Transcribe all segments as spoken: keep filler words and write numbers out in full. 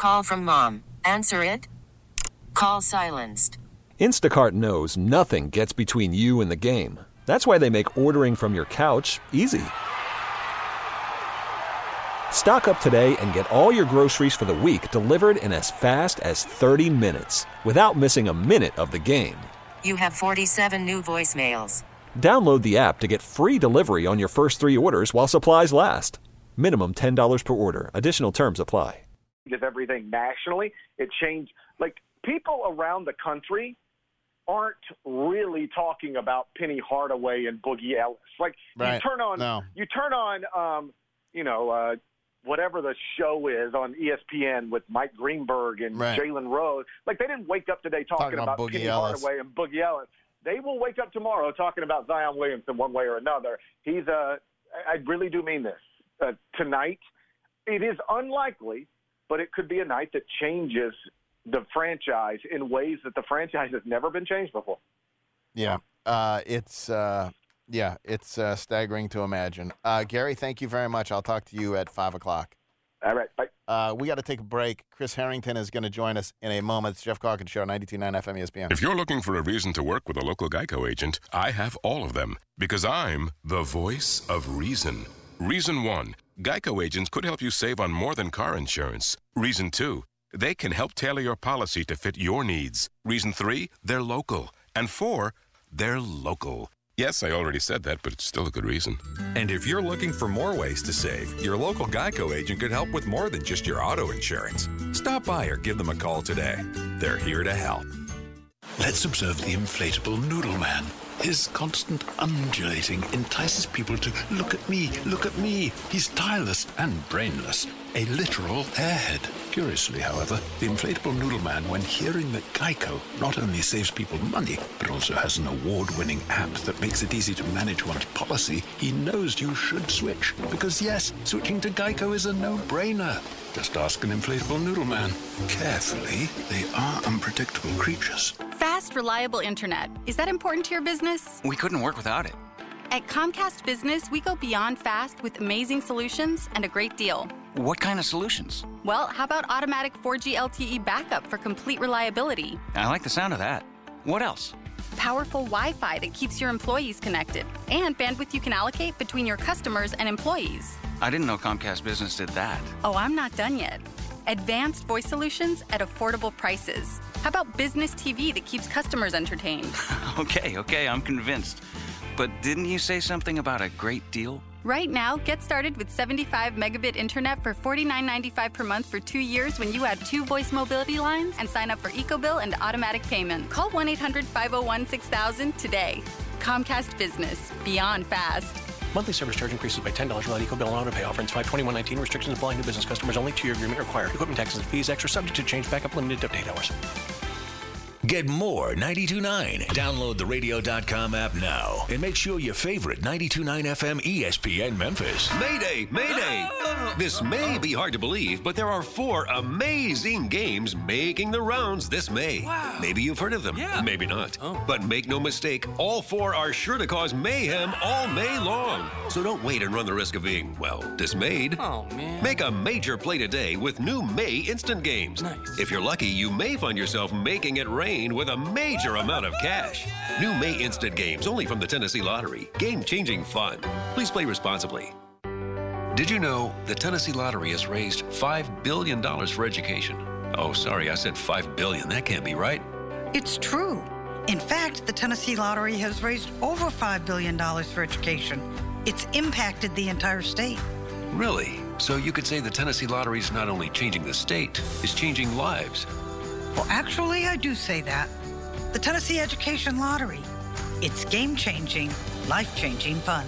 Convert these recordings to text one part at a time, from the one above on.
Call from mom. Answer it. Call silenced. Instacart knows nothing gets between you and the game. That's why they make ordering from your couch easy. Stock up today and get all your groceries for the week delivered in as fast as thirty minutes without missing a minute of the game. You have forty-seven new voicemails. Download the app to get free delivery on your first three orders while supplies last. Minimum ten dollars per order. Additional terms apply. Of everything nationally, it changed. Like, people around the country aren't really talking about Penny Hardaway and Boogie Ellis. Like, right. you turn on, no. you turn on, um, you know, uh, whatever the show is on E S P N with Mike Greenberg and right. Jalen Rose. Like, they didn't wake up today talking, talking about, about Penny Ellis. Hardaway and Boogie Ellis. They will wake up tomorrow talking about Zion Williamson one way or another. He's a, I really do mean this. Uh, tonight, it is unlikely, but it could be a night that changes the franchise in ways that the franchise has never been changed before. Yeah, uh, it's uh, yeah, it's uh, staggering to imagine. Uh, Gary, thank you very much. I'll talk to you at five o'clock. All right, bye. Uh, we got to take a break. Chris Harrington is going to join us in a moment. It's Jeff Calkins Show, ninety-two point nine F M E S P N. If you're looking for a reason to work with a local Geico agent, I have all of them because I'm the voice of reason. Reason one, Geico agents could help you save on more than car insurance. Reason two, they can help tailor your policy to fit your needs. Reason three, they're local. And four, they're local. Yes, I already said that, but it's still a good reason. And if you're looking for more ways to save, your local Geico agent could help with more than just your auto insurance. Stop by or give them a call today. They're here to help. Let's observe the inflatable noodle man. His constant undulating entices people to look at me, look at me. He's tireless and brainless, a literal airhead. Curiously, however, the inflatable noodle man, when hearing that Geico not only saves people money, but also has an award-winning app that makes it easy to manage one's policy, he knows you should switch. Because yes, switching to Geico is a no-brainer. Just ask an inflatable noodle man. Carefully, they are unpredictable creatures. Fast, reliable internet. Is that important to your business? We couldn't work without it. At Comcast Business, we go beyond fast with amazing solutions and a great deal. What kind of solutions? Well, how about automatic four G L T E backup for complete reliability? I like the sound of that. What else? Powerful Wi-Fi that keeps your employees connected, and bandwidth you can allocate between your customers and employees. I didn't know Comcast Business did that. Oh, I'm not done yet. Advanced voice solutions at affordable prices. How about business T V that keeps customers entertained? okay, okay, I'm convinced. But didn't you say something about a great deal? Right now, get started with seventy-five megabit internet for forty-nine ninety-five per month for two years when you add two voice mobility lines and sign up for EcoBill and automatic payment. Call one eight hundred five oh one six thousand today. Comcast Business. Beyond fast. Monthly service charge increases by ten dollars without EcoBill and auto pay. Offer ends five twenty-one nineteen. Restrictions apply. New business customers only. Two-year agreement required. Equipment taxes and fees extra. Subject to change. Backup limited to eight hours. Get more ninety-two point nine. Download the radio dot com app now and make sure your favorite ninety-two point nine F M E S P N Memphis. Mayday, Mayday. This may be hard to believe, but there are four amazing games making the rounds this May. Wow. Maybe you've heard of them. Yeah. Maybe not. Oh. But make no mistake, all four are sure to cause mayhem all May long. So don't wait and run the risk of being, well, dismayed. Oh, man. Make a major play today with new May instant games. Nice. If you're lucky, you may find yourself making it rain with a major amount of cash. New May instant games only from the Tennessee Lottery. Game-changing fun. Please play responsibly. Did you know the Tennessee Lottery has raised five billion dollars for education? Oh, sorry, I said five billion dollars. That can't be right. It's true. In fact, the Tennessee Lottery has raised over five billion dollars for education. It's impacted the entire state. Really? So you could say the Tennessee Lottery is not only changing the state, it's changing lives. Well, actually, I do say that. The Tennessee Education Lottery. It's game-changing, life-changing fun.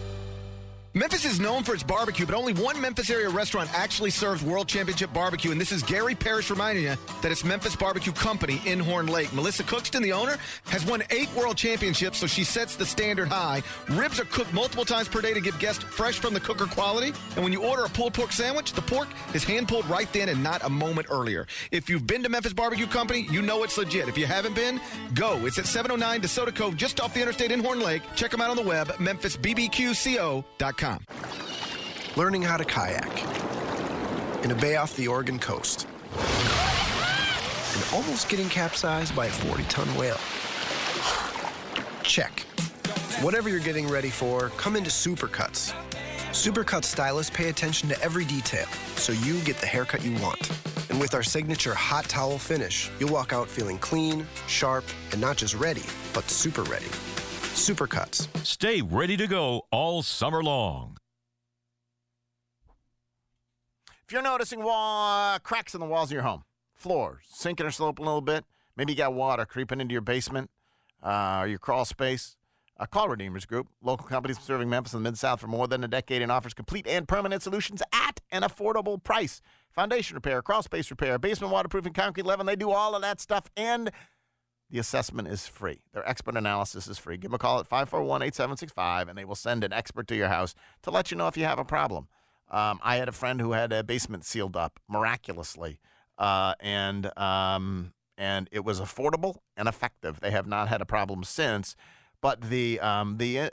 Memphis is known for its barbecue, but only one Memphis area restaurant actually serves World Championship barbecue, and this is Gary Parrish reminding you that it's Memphis Barbecue Company in Horn Lake. Melissa Cookston, the owner, has won eight World Championships, so she sets the standard high. Ribs are cooked multiple times per day to give guests fresh from the cooker quality, and when you order a pulled pork sandwich, the pork is hand-pulled right then and not a moment earlier. If you've been to Memphis Barbecue Company, you know it's legit. If you haven't been, go. It's at seven oh nine DeSoto Cove, just off the interstate in Horn Lake. Check them out on the web, memphis b b q co dot com. Learning how to kayak in a bay off the Oregon coast. And almost getting capsized by a forty-ton whale. Check. Whatever you're getting ready for, come into Supercuts. Supercuts stylists pay attention to every detail, so you get the haircut you want. And with our signature hot towel finish, you'll walk out feeling clean, sharp, and not just ready, but super ready. Supercuts. Stay ready to go all summer long. If you're noticing wall, cracks in the walls of your home, floors sinking or sloping a little bit, maybe you got water creeping into your basement uh, or your crawl space, Uh, call Redeemers Group, local companies serving Memphis and the Mid-South for more than a decade, and offers complete and permanent solutions at an affordable price. Foundation repair, crawl space repair, basement waterproofing, concrete leveling, they do all of that stuff, and the assessment is free. Their expert analysis is free. Give them a call at five four one, eight seven six five, and they will send an expert to your house to let you know if you have a problem. Um, I had a friend who had a basement sealed up miraculously, uh, and um, and it was affordable and effective. They have not had a problem since. But the um, the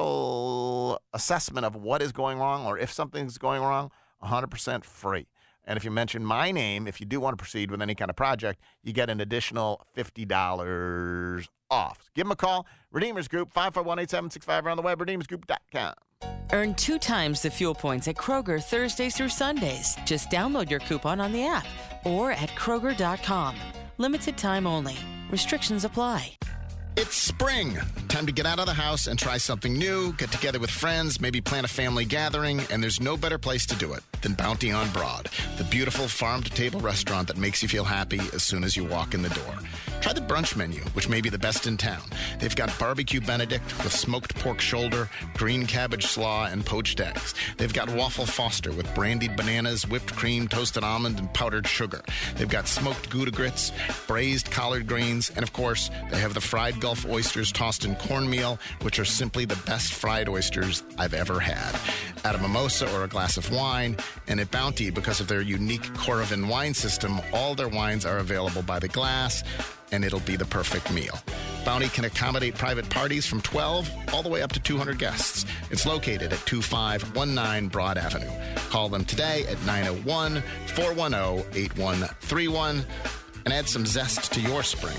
initial assessment of what is going wrong or if something's going wrong, one hundred percent free. And if you mention my name, if you do want to proceed with any kind of project, you get an additional fifty dollars off. Give them a call. Redeemers Group, five four one, eight seven six five, or on the web, redeemers group dot com. Earn two times the fuel points at Kroger Thursdays through Sundays. Just download your coupon on the app or at Kroger dot com. Limited time only. Restrictions apply. It's spring. Time to get out of the house and try something new, get together with friends, maybe plan a family gathering, and there's no better place to do it than Bounty on Broad, the beautiful farm-to-table restaurant that makes you feel happy as soon as you walk in the door. Try the brunch menu, which may be the best in town. They've got barbecue Benedict with smoked pork shoulder, green cabbage slaw, and poached eggs. They've got waffle Foster with brandied bananas, whipped cream, toasted almond, and powdered sugar. They've got smoked Gouda grits, braised collard greens, and of course, they have the fried Gulf oysters tossed in cornmeal, which are simply the best fried oysters I've ever had. Add a mimosa or a glass of wine, and at Bounty, because of their unique Coravin wine system, all their wines are available by the glass, and it'll be the perfect meal. Bounty can accommodate private parties from twelve all the way up to two hundred guests. It's located at two five one nine Broad Avenue. Call them today at nine oh one, four one oh, eight one three one and add some zest to your spring.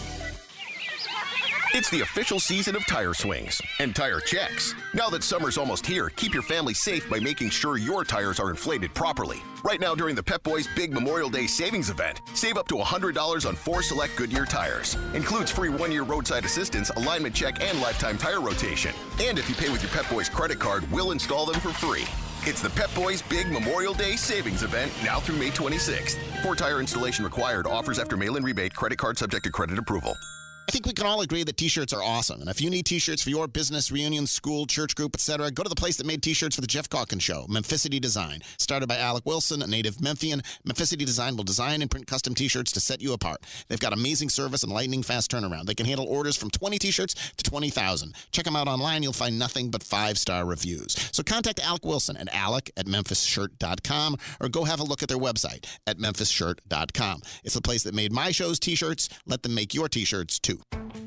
It's the official season of tire swings and tire checks. Now that summer's almost here, keep your family safe by making sure your tires are inflated properly. Right now during the Pep Boys Big Memorial Day Savings Event, save up to one hundred dollars on four select Goodyear tires. Includes free one-year roadside assistance, alignment check, and lifetime tire rotation. And if you pay with your Pep Boys credit card, we'll install them for free. It's the Pep Boys Big Memorial Day Savings Event now through May twenty-sixth. Four tire installation required. Offers after mail-in rebate. Credit card subject to credit approval. I think we can all agree that T-shirts are awesome. And if you need T-shirts for your business, reunion, school, church group, et cetera, go to the place that made T-shirts for the Jeff Calkins Show, Memphicity Design. Started by Alec Wilson, a native Memphian, Memphicity Design will design and print custom T-shirts to set you apart. They've got amazing service and lightning-fast turnaround. They can handle orders from twenty T-shirts to twenty thousand. Check them out online. You'll find nothing but five-star reviews. So contact Alec Wilson at alec at memphis shirt dot com or go have a look at their website at memphis shirt dot com. It's the place that made my show's T-shirts. Let them make your T-shirts, too.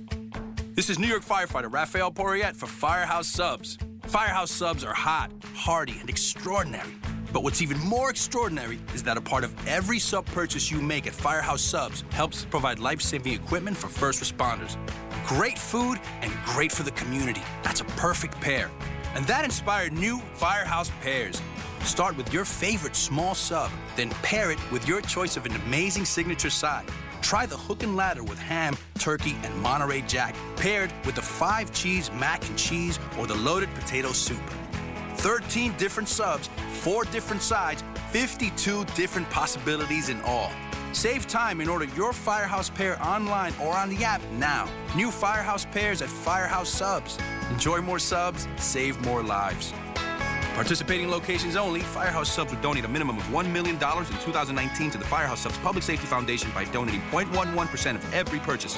This is New York firefighter Raphael Poirier for Firehouse Subs. Firehouse Subs are hot, hearty, and extraordinary. But what's even more extraordinary is that a part of every sub purchase you make at Firehouse Subs helps provide life-saving equipment for first responders. Great food and great for the community. That's a perfect pair. And that inspired new Firehouse Pairs. Start with your favorite small sub, then pair it with your choice of an amazing signature side. Try the hook and ladder with ham, turkey, and Monterey Jack, paired with the five cheese mac and cheese or the loaded potato soup. thirteen different subs, four different sides, fifty-two different possibilities in all. Save time and order your Firehouse pair online or on the app now. New Firehouse pairs at Firehouse Subs. Enjoy more subs, save more lives. Participating locations only. Firehouse Subs will donate a minimum of one million dollars in two thousand nineteen to the Firehouse Subs Public Safety Foundation by donating zero point one one percent of every purchase.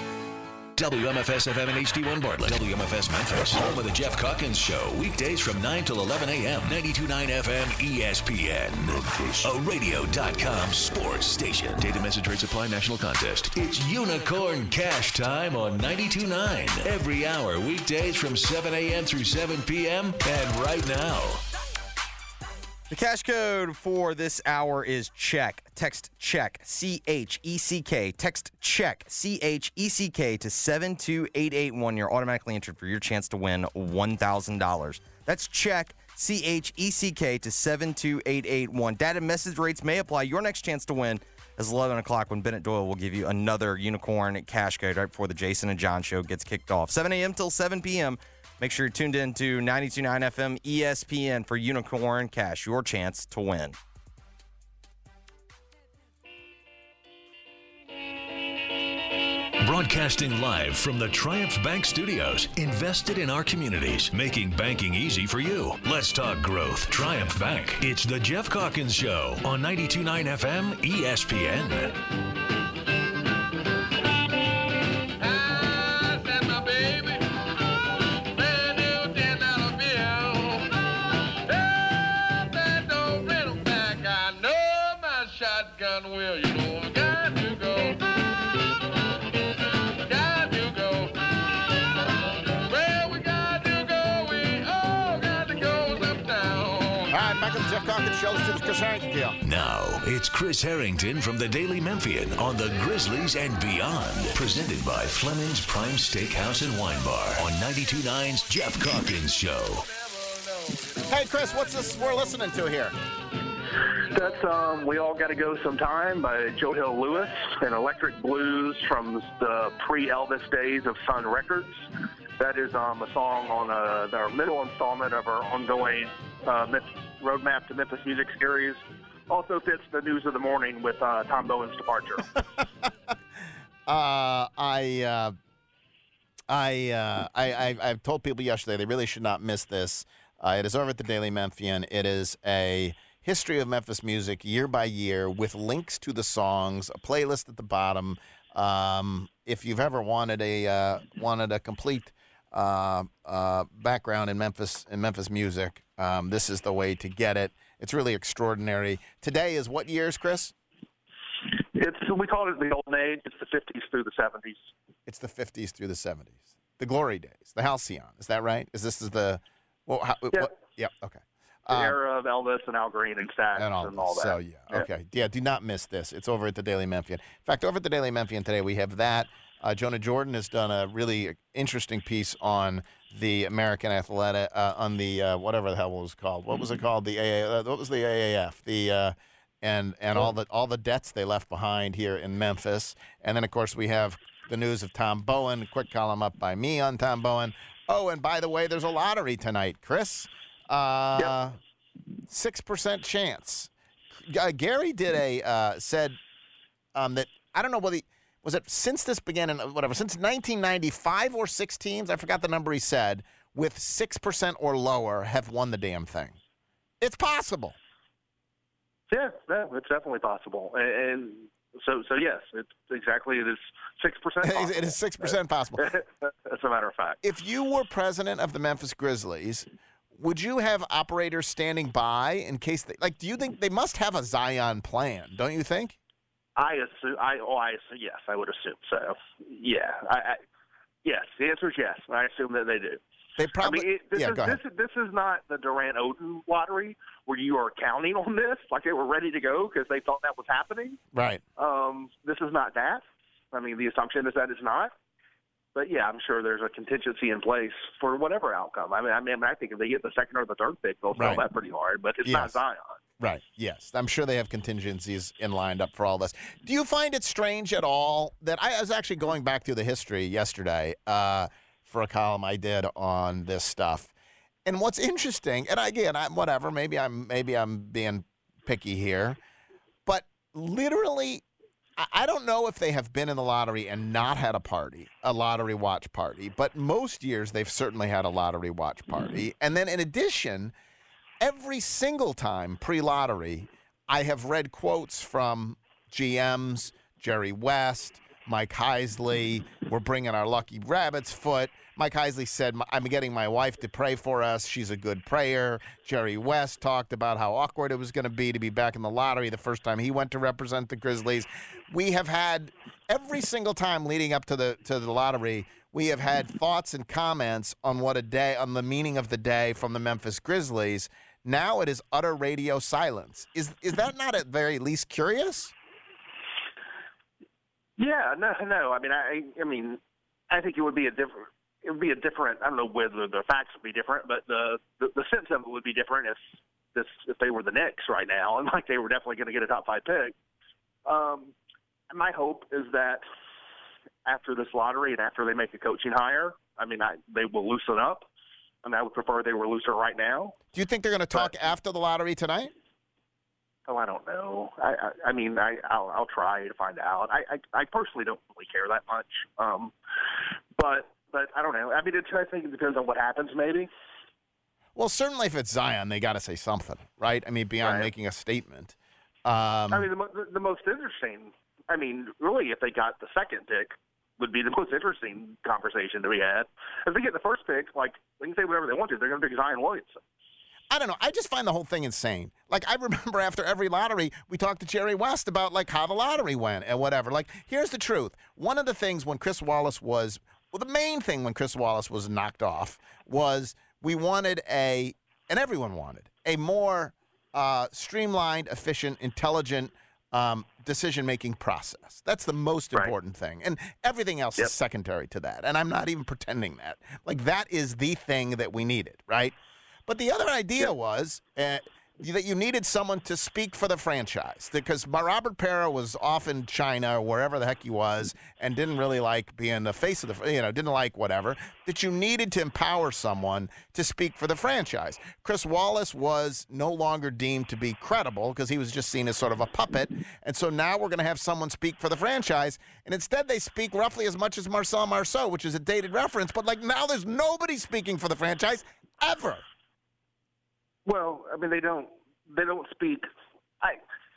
W M F S F M and H D one Bartlett. W M F S Memphis. Home of the Jeff Calkins Show. Weekdays from nine till eleven a.m. ninety-two point nine F M E S P N. Memphis. A radio dot com sports station. Data message rates apply. National contest. It's Unicorn Cash Time on ninety-two point nine. Every hour. Weekdays from seven a.m. through seven p.m. And right now, The cash code for this hour is CHECK. Text CHECK, C H E C K. Text CHECK, C H E C K to seven two eight eight one. You're automatically entered for your chance to win one thousand dollars. That's CHECK, C H E C K to seven two eight eight one. Data message rates may apply. Your next chance to win is eleven o'clock when Bennett Doyle will give you another unicorn cash code right before the Jason and John show gets kicked off. seven a.m. till seven p.m. Make sure you're tuned in to ninety-two point nine F M E S P N for Unicorn Cash, your chance to win. Broadcasting live from the Triumph Bank Studios, invested in our communities, making banking easy for you. Let's talk growth. Triumph Bank. It's the Jeff Calkins Show on ninety-two point nine F M E S P N. Now, it's Chris Harrington from the Daily Memphian on the Grizzlies and Beyond. Presented by Fleming's Prime Steakhouse and Wine Bar on ninety-two point nine's Jeff Calkins Show. Hey, Chris, what's this we're listening to here? That's um, We All Gotta Go Sometime by Joe Hill Lewis, and Electric Blues from the pre-Elvis days of Sun Records. That is um, a song on uh, our middle installment of our ongoing uh, Roadmap to Memphis Music series. Also fits the news of the morning with uh, Tom Bowen's departure. uh, I, uh, I, uh, I, I, I've told people yesterday they really should not miss this. Uh, it is over at the Daily Memphian. It is a history of Memphis music year by year with links to the songs, a playlist at the bottom. Um, if you've ever wanted a uh, wanted a complete uh, uh, background in Memphis in Memphis music, um, this is the way to get it. It's really extraordinary. Today is what years, Chris? It's we call it the Golden Age. It's the fifties through the seventies. It's the fifties through the seventies. The glory days, the halcyon. Is that right? Is this is the well? How, yeah. What, yeah. Okay. The Um, era of Elvis and Al Green and Stax and all, and all that. So, yeah, okay. Yeah. do not miss this. It's over at the Daily Memphian. In fact, over at the Daily Memphian today, we have that. Uh, Jonah Jordan has done a really interesting piece on the American Athletic, uh, on the, uh, whatever the hell it was called. What was it called? The A A, uh, what was the A A F? The, uh, and and all the all the debts they left behind here in Memphis. And then, of course, we have the news of Tom Bowen, a quick column up by me on Tom Bowen. Oh, and by the way, there's a lottery tonight, Chris. Uh, six percent chance. Uh, Gary did a uh, said um, that I don't know whether he, was it since this began in whatever since nineteen ninety-five or six teams. I forgot the number he said with six percent or lower have won the damn thing. It's possible. Yeah, yeah, it's definitely possible, and, and so so yes, it's exactly it is six percent. It is six percent possible. As a matter of fact, if you were president of the Memphis Grizzlies, would you have operators standing by in case they like? Do you think they must have a Zion plan? Don't you think? I assume. I oh, I assume, yes, I would assume so. Yeah, I, I yes. The answer is yes. I assume that they do. They probably. I mean, it, this, yeah, is, go ahead. this, this is not the Durant Oden lottery where you are counting on this, like they were ready to go because they thought that was happening. Right. Um, this is not that. I mean, the assumption is that it's not. But yeah, I'm sure there's a contingency in place for whatever outcome. I mean, I mean, I think if they get the second or the third pick, they'll sell Right. that pretty hard. But it's Yes. not Zion. Right. Yes. I'm sure they have contingencies in lined up for all this. Do you find it strange at all that I was actually going back through the history yesterday uh, for a column I did on this stuff? And what's interesting, and again, I'm whatever, maybe I'm maybe I'm being picky here, but literally, I- I don't know if they have been in the lottery and not had a party, a lottery watch party, but most years they've certainly had a lottery watch party. And then in addition, every single time pre-lottery, I have read quotes from G Ms, Jerry West, Mike Heisley. We're bringing our lucky rabbit's foot. Mike Heisley said, I'm getting my wife to pray for us. She's a good prayer. Jerry West talked about how awkward it was going to be to be back in the lottery the first time he went to represent the Grizzlies. We have had every single time leading up to the to the lottery, we have had thoughts and comments on what a day, on the meaning of the day from the Memphis Grizzlies. Now it is utter radio silence. Is is that not at very least curious? Yeah, no, no. I mean, I, I mean, I think it would be a different. It would be a different. I don't know whether the facts would be different, but the the, the sense of it would be different if this if they were the Knicks right now, and like they were definitely going to get a top five pick. Um, my hope is that after this lottery and after they make a coaching hire, I mean, I, they will loosen up. I mean, I would prefer they were looser right now. Do you think they're going to talk but, after the lottery tonight? Oh, I don't know. I, I, I mean, I, I'll, I'll try to find out. I, I, I personally don't really care that much. Um, but, but I don't know. I mean, it, I think it depends on what happens, maybe. Well, certainly if it's Zion, they got to say something, right? I mean, beyond right. making a statement. Um, I mean, the, the, the most interesting, I mean, really, if they got the second pick, would be the most interesting conversation that we had. If they get the first pick, like, they can say whatever they want to. They're going to pick Zion Williamson. I don't know. I just find the whole thing insane. Like, I remember after every lottery, we talked to Jerry West about, like, how the lottery went and whatever. Like, here's the truth. One of the things when Chris Wallace was, well, the main thing when Chris Wallace was knocked off was we wanted a, and everyone wanted, a more uh, streamlined, efficient, intelligent um, decision-making process. That's the most right. important thing. And everything else yep. is secondary to that. And I'm not even pretending that. Like, that is the thing that we needed, right? But the other idea was uh, that you needed someone to speak for the franchise because Robert Parra was off in China or wherever the heck he was and didn't really like being the face of the, you know, didn't like whatever, that you needed to empower someone to speak for the franchise. Chris Wallace was no longer deemed to be credible because he was just seen as sort of a puppet. And so now we're going to have someone speak for the franchise. And instead they speak roughly as much as Marcel Marceau, which is a dated reference. But like now there's nobody speaking for the franchise ever. Well, I mean, they don't. They don't speak. I.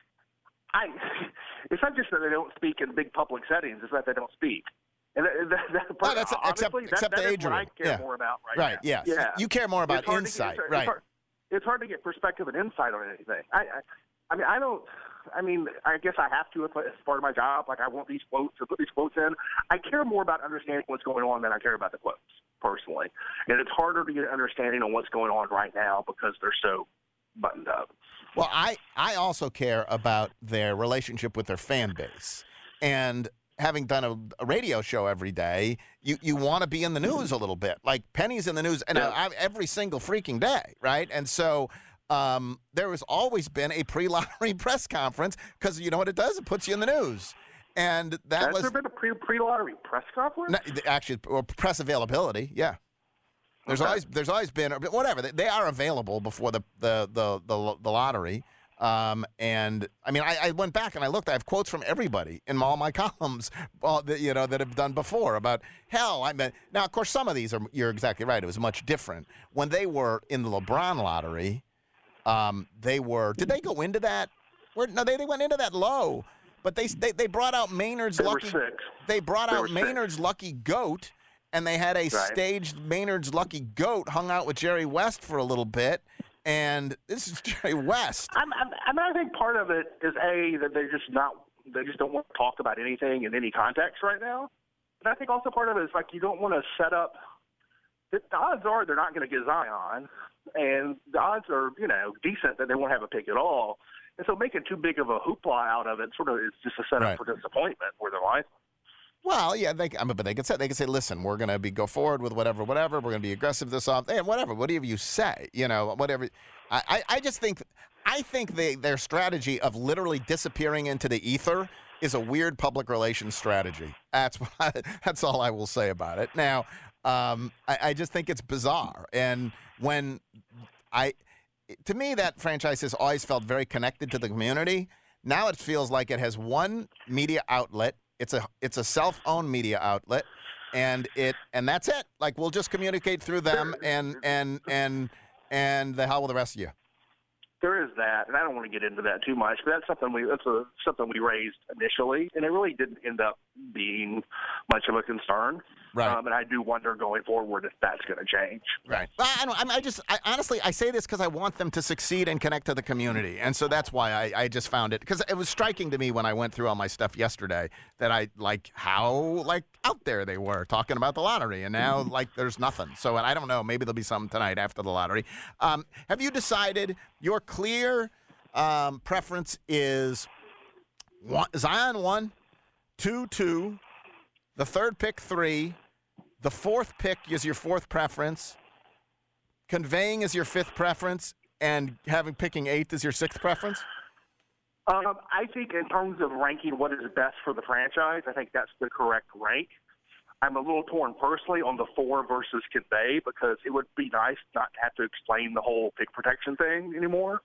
I. It's not just that they don't speak in big public settings; it's that they don't speak. And that, that, that, oh, that's honestly, except, except that, that Adrian. is what I care yeah. more about right, right now. Yes. Yeah. You care more about insight, get, right? It's hard, it's hard to get perspective and insight on anything. I. I, I mean, I don't. I mean, I guess I have to as part of my job. Like, I want these quotes to put these quotes in. I care more about understanding what's going on than I care about the quotes, personally. And it's harder to get an understanding on what's going on right now because they're so buttoned up. Well, I, I also care about their relationship with their fan base. And having done a, a radio show every day, you, you want to be in the news a little bit. Like, Penny's in the news and yeah. I, I, every single freaking day, right? And so um, there has always been a pre-lottery press conference because you know what it does? It puts you in the news. And that Has was... there been a pre, pre-lottery press conference? No, actually, or press availability, yeah. There's okay. always there's always been whatever they, they are available before the the the the, the lottery, um, and I mean I, I went back and I looked. I have quotes from everybody in all my columns, all that, you know, that have done before about hell. I mean now of course some of these are you're exactly right. It was much different when they were in the LeBron lottery. Um, they were did they go into that? Where, no, they they went into that low, but they they, they brought out Maynard's they lucky. They brought they out Maynard's six. lucky goat. And they had a right. staged Maynard's Lucky Goat, hung out with Jerry West for a little bit. And this is Jerry West. I'm, I'm, I mean, I think part of it is, A, that they're just not, they just don't want to talk about anything in any context right now. But I think also part of it is, like, you don't want to set up, the odds are they're not going to get Zion. And the odds are, you know, decent that they won't have a pick at all. And so making too big of a hoopla out of it sort of is just a setup right. for disappointment for their life. Well, yeah, they, I mean, but they could say they could say, listen, we're going to be go forward with whatever, whatever. We're going to be aggressive this off, and whatever, whatever you say, you know, whatever. I, I, I just think, I think they, their strategy of literally disappearing into the ether is a weird public relations strategy. That's what I, that's all I will say about it. Now, um, I, I just think it's bizarre, and when I, to me, that franchise has always felt very connected to the community. Now it feels like it has one media outlet. It's a it's a self-owned media outlet, and it and that's it. Like we'll just communicate through them, and and and and the hell with the rest of you. There is that, and I don't want to get into that too much, but that's something we that's a, something we raised initially, and it really didn't end up being much of a concern. Right. Um, and I do wonder going forward if that's going to change. Right. Well, I don't. I, I just I, honestly I say this because I want them to succeed and connect to the community, and so that's why I, I just found it because it was striking to me when I went through all my stuff yesterday that I like how like out there they were talking about the lottery, and now like there's nothing. So and I don't know. Maybe there'll be something tonight after the lottery. Um, have you decided your clear um, preference is one, Zion one, two two, the third pick three. The fourth pick is your fourth preference. Conveying is your fifth preference, and having picking eighth is your sixth preference? Um, I think in terms of ranking what is best for the franchise, I think that's the correct rank. I'm a little torn personally on the four versus convey because it would be nice not to have to explain the whole pick protection thing anymore.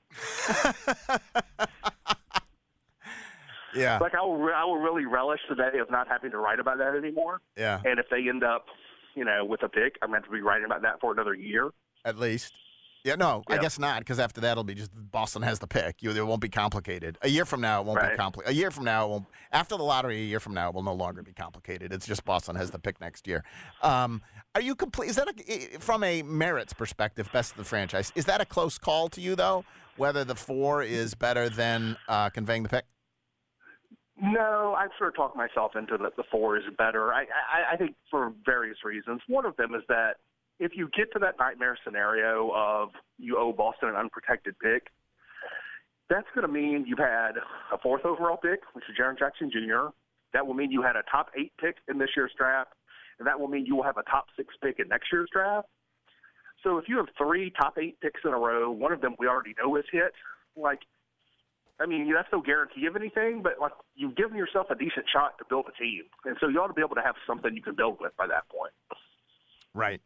Yeah. Like I will, I will really relish the day of not having to write about that anymore. Yeah. And if they end up, you know, with a pick, I'm going to be writing about that for another year. At least. Yeah, no, Yeah. I guess not, because after that it'll be just Boston has the pick. You, it won't be complicated. A year from now, it won't Right. be complicated. A year from now, it won't. After the lottery, a year from now, it will no longer be complicated. It's just Boston has the pick next year. Um, are you complete? Is that a, from a merits perspective, best of the franchise? Is that a close call to you though? Whether the four is better than uh, conveying the pick? No, I've sort of talked myself into that the four is better. I, I, I think for various reasons. One of them is that if you get to that nightmare scenario of you owe Boston an unprotected pick, that's going to mean you've had a fourth overall pick, which is Jaren Jackson Junior That will mean you had a top eight pick in this year's draft, and that will mean you will have a top six pick in next year's draft. So if you have three top eight picks in a row, one of them we already know is hit, like, I mean, that's no guarantee of anything, but like you've given yourself a decent shot to build a team. And so you ought to be able to have something you can build with by that point. Right.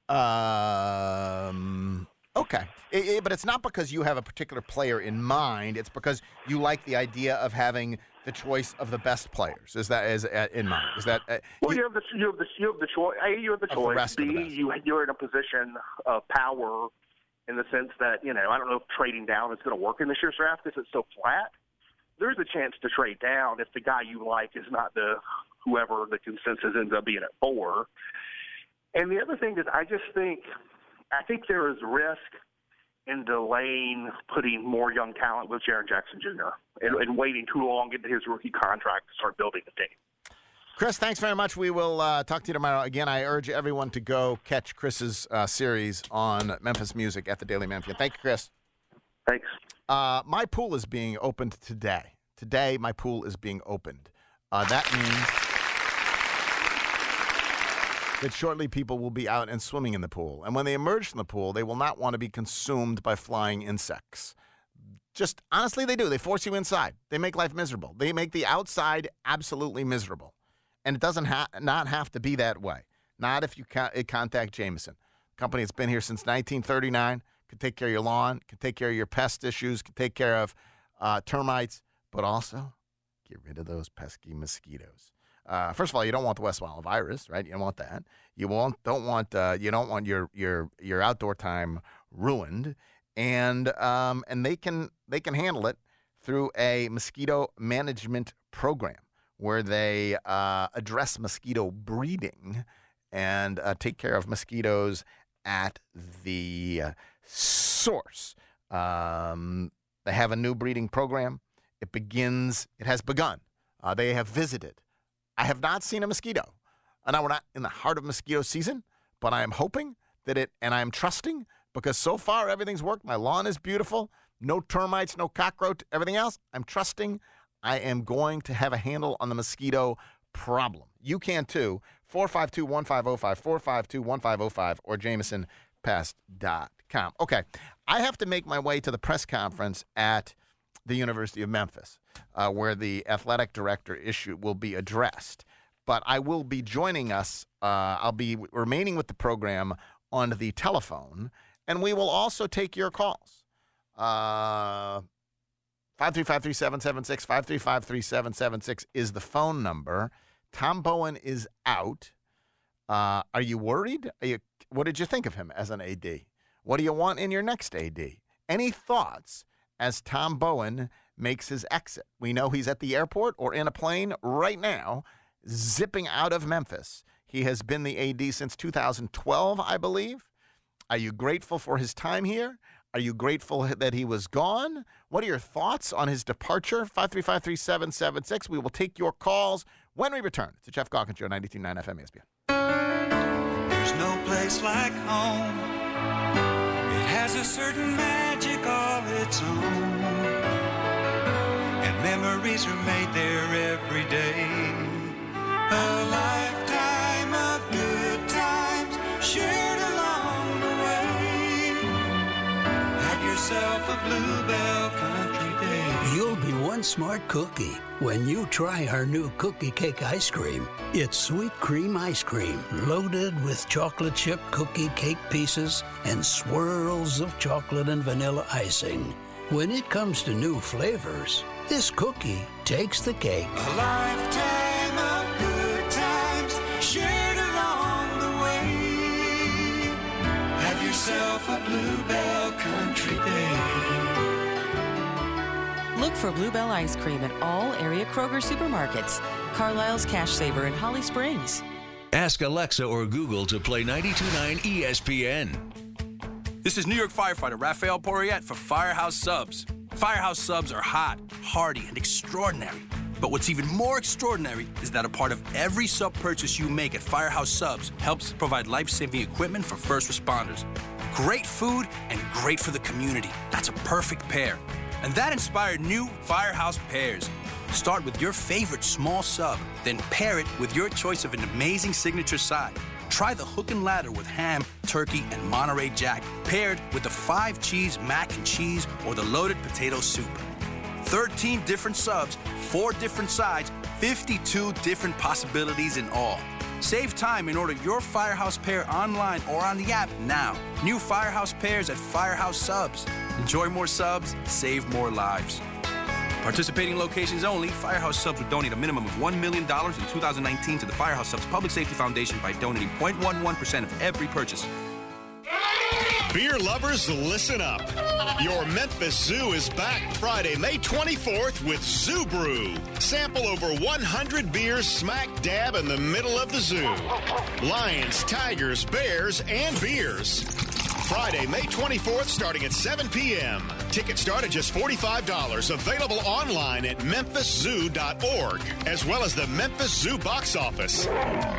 Um, okay. It, it, but it's not because you have a particular player in mind. It's because you like the idea of having the choice of the best players. Is that is uh, in mind? Is that uh, well? You, you have the you have the you have the choice. A, you have the Of the choice. rest of B, the best. you you're in a position of power in the sense that you know I don't know if trading down is going to work in this year's draft because it's so flat. There's a chance to trade down if the guy you like is not the whoever the consensus ends up being at four. And the other thing is, I just think, I think there is risk in delaying putting more young talent with Jaren Jackson Junior and, and waiting too long into his rookie contract to start building the team. Chris, thanks very much. We will uh, talk to you tomorrow. Again, I urge everyone to go catch Chris's uh, series on Memphis music at the Daily Memphian. Thank you, Chris. Thanks. Uh, my pool is being opened today. Today, my pool is being opened. Uh, that means that shortly people will be out and swimming in the pool. And when they emerge from the pool, they will not want to be consumed by flying insects. Just honestly, they do. They force you inside. They make life miserable. They make the outside absolutely miserable. And it doesn't ha- not have to be that way. Not if you ca- contact Jameson. Company that's been here since nineteen thirty-nine. Can take care of your lawn, can take care of your pest issues, can take care of uh, termites, but also get rid of those pesky mosquitoes. Uh, first of all, you don't want the West Nile virus, right? You don't want that. You won't, don't want uh, you don't want your your your outdoor time ruined, and um, and they can they can handle it through a mosquito management program where they uh, address mosquito breeding and uh, take care of mosquitoes at the uh, source. Um, they have a new breeding program. It begins. It has begun. Uh, they have visited. I have not seen a mosquito. And now we're not in the heart of mosquito season, but I am hoping that it, and I am trusting, because so far everything's worked. My lawn is beautiful. No termites, no cockroach, everything else. I'm trusting I am going to have a handle on the mosquito problem. You can too. four five two, one five oh five, four five two, one five oh five, or jameson pest dot com. Okay, I have to make my way to the press conference at the University of Memphis, uh, where the athletic director issue will be addressed. But I will be joining us. Uh, I'll be remaining with the program on the telephone, and we will also take your calls. Uh, five three five, three seven seven six, five three five, three seven seven six is the phone number. Tom Bowen is out. Uh, are you worried? Are you, what did you think of him as an A D? What do you want in your next A D? Any thoughts as Tom Bowen makes his exit. We know he's at the airport or in a plane right now, zipping out of Memphis. He has been the A D since two thousand twelve, I believe. Are you grateful for his time here? Are you grateful that he was gone? What are your thoughts on his departure? five three five, three seven seven six. We will take your calls when we return. It's the Jeff Calkins Show, ninety-two point nine F M E S P N. There's no place like home. It has a certain magic of its own. And memories are made there every day. A lifetime of good times shared along the way. Have yourself a Bluebell Country Day. You'll be one smart cookie when you try our new cookie cake ice cream. It's sweet cream ice cream, loaded with chocolate chip cookie cake pieces and swirls of chocolate and vanilla icing. When it comes to new flavors, this cookie takes the cake. A lifetime of good times shared along the way. Have yourself a Bluebell Country Day. Look for Bluebell ice cream at all area Kroger supermarkets. Carlisle's Cash Saver in Holly Springs. Ask Alexa or Google to play ninety-two point nine E S P N. This is New York firefighter Raphael Porriette for Firehouse Subs. Firehouse Subs are hot, hearty, and extraordinary. But what's even more extraordinary is that a part of every sub purchase you make at Firehouse Subs helps provide life-saving equipment for first responders. Great food and great for the community. That's a perfect pair. And that inspired new Firehouse Pairs. Start with your favorite small sub, then pair it with your choice of an amazing signature side. Try the hook and ladder with ham, turkey, and Monterey Jack, paired with the five cheese mac and cheese or the loaded potato soup. thirteen different subs, four different sides, fifty-two different possibilities in all. Save time and order your Firehouse Pair online or on the app now. New Firehouse Pairs at Firehouse Subs. Enjoy more subs, save more lives. Participating locations only. Firehouse Subs would donate a minimum of one million dollars in two thousand nineteen to the Firehouse Subs Public Safety Foundation by donating zero point one one percent of every purchase. Beer lovers, listen up. Your Memphis Zoo is back Friday, May twenty-fourth with Zoo Brew. Sample over one hundred beers smack dab in the middle of the zoo. Lions, tigers, bears, and beers. Friday, May twenty-fourth, starting at seven p.m. Tickets start at just forty-five dollars. Available online at memphis zoo dot org, as well as the Memphis Zoo box office.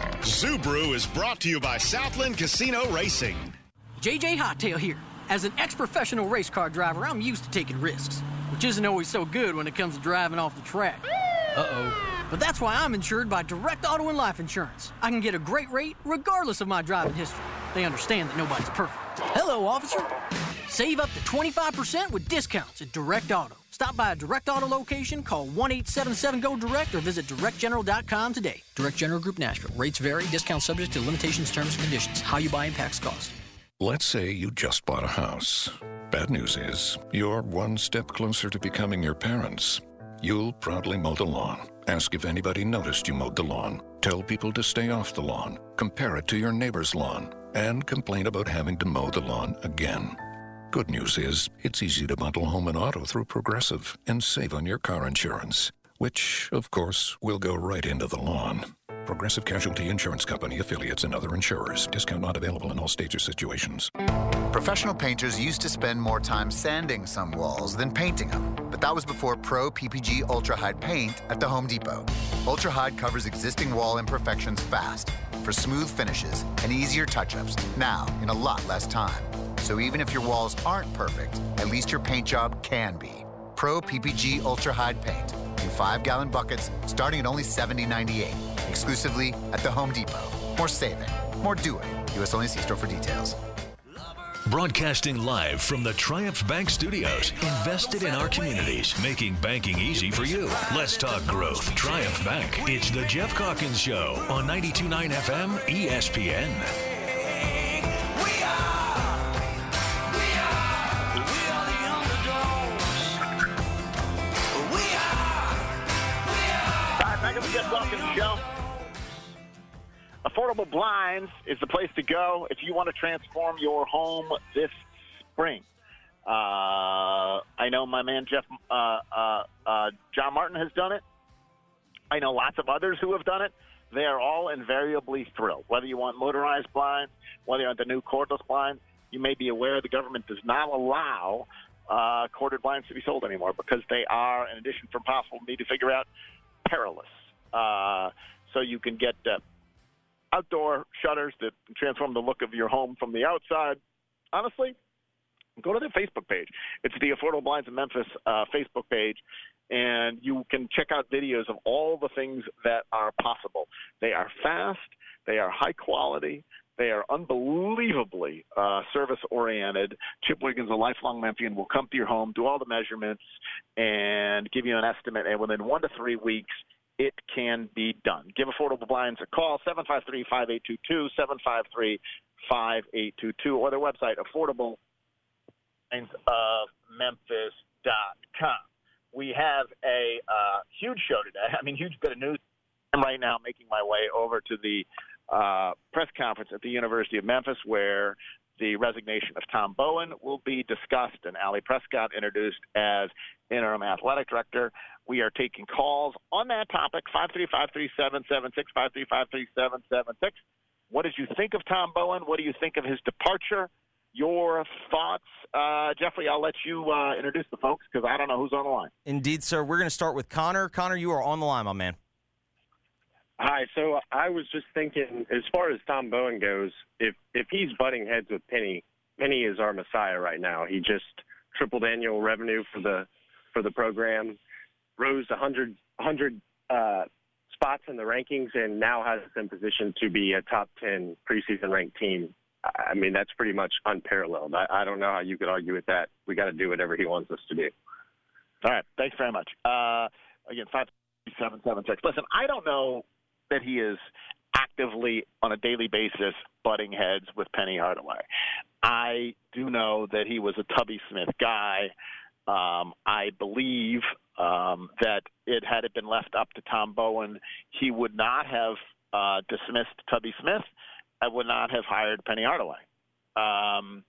Zoo Brew is brought to you by Southland Casino Racing. J J Hottail here. As an ex-professional race car driver, I'm used to taking risks, which isn't always so good when it comes to driving off the track. Uh-oh. But that's why I'm insured by Direct Auto and Life Insurance. I can get a great rate regardless of my driving history. They understand that nobody's perfect. Hello, officer. Save up to twenty-five percent with discounts at Direct Auto. Stop by a Direct Auto location, call one eight seven seven G O direct, or visit direct general dot com today. Direct General Group Nashville. Rates vary. Discounts subject to limitations, terms, and conditions. How you buy impacts cost. Let's say you just bought a house. Bad news is, you're one step closer to becoming your parents. You'll proudly mow the lawn. Ask if anybody noticed you mowed the lawn. Tell people to stay off the lawn. Compare it to your neighbor's lawn. And complain about having to mow the lawn again. Good news is, it's easy to bundle home and auto through Progressive and save on your car insurance, which, of course, will go right into the lawn. Progressive Casualty Insurance Company, affiliates, and other insurers. Discount not available in all states or situations. Professional painters used to spend more time sanding some walls than painting them, but that was before Pro P P G Ultra Hide paint at the Home Depot. Ultra Hide covers existing wall imperfections fast for smooth finishes and easier touch-ups, now in a lot less time. So even if your walls aren't perfect, at least your paint job can be. Pro P P G Ultra Hide paint in five-gallon buckets starting at only seventy ninety-eight. Exclusively at the Home Depot. More saving, more doing. U S only. See store for details. Broadcasting live from the Triumph Bank Studios. Invested in our communities, making banking easy for you. Let's talk growth. Triumph Bank. It's the Jeff Calkins Show on ninety-two point nine F M E S P N. The Jeff Calkins Show. Affordable Blinds is the place to go if you want to transform your home this spring. Uh, I know my man Jeff, uh, uh, uh, John Martin has done it. I know lots of others who have done it. They are all invariably thrilled. Whether you want motorized blinds, whether you want the new cordless blinds, you may be aware the government does not allow uh, corded blinds to be sold anymore because they are, in addition from possible me to figure out, perilous. Uh, so you can get uh, outdoor shutters that transform the look of your home from the outside. Honestly, go to their Facebook page. It's the Affordable Blinds in Memphis uh, Facebook page, and you can check out videos of all the things that are possible. They are fast. They are high quality. They are unbelievably uh, service-oriented. Chip Wiggins, a lifelong Memphian, will come to your home, do all the measurements, and give you an estimate. And within one to three weeks, it can be done. Give Affordable Blinds a call, seven five three, five eight two two, seven five three, five eight two two, or their website, affordable blinds of memphis dot com. We have a uh, huge show today. I mean, huge bit of news. I'm right now making my way over to the uh, press conference at the University of Memphis where the resignation of Tom Bowen will be discussed and Allie Prescott introduced as interim athletic director. We are taking calls on that topic, five three five, three seven seven six, five three five, three seven seven six. What did you think of Tom Bowen? What do you think of his departure? Your thoughts? Uh, Jeffrey, I'll let you uh, introduce the folks because I don't know who's on the line. Indeed, sir. We're going to start with Connor. Connor, you are on the line, my man. Hi. So I was just thinking, as far as Tom Bowen goes, if if he's butting heads with Penny, Penny is our messiah right now. He just tripled annual revenue for the for the program, rose one hundred, one hundred uh, spots in the rankings, and now has us in position to be a top ten preseason ranked team. I mean, that's pretty much unparalleled. I, I don't know how you could argue with that. We got to do whatever he wants us to do. All right. Thanks very much. Uh, again, five seven seven six. Listen, I don't know that he is actively on a daily basis butting heads with Penny Hardaway. I do know that he was a Tubby Smith guy. Um, I believe um, that it had it been left up to Tom Bowen, he would not have uh, dismissed Tubby Smith. I would not have hired Penny Hardaway. Um,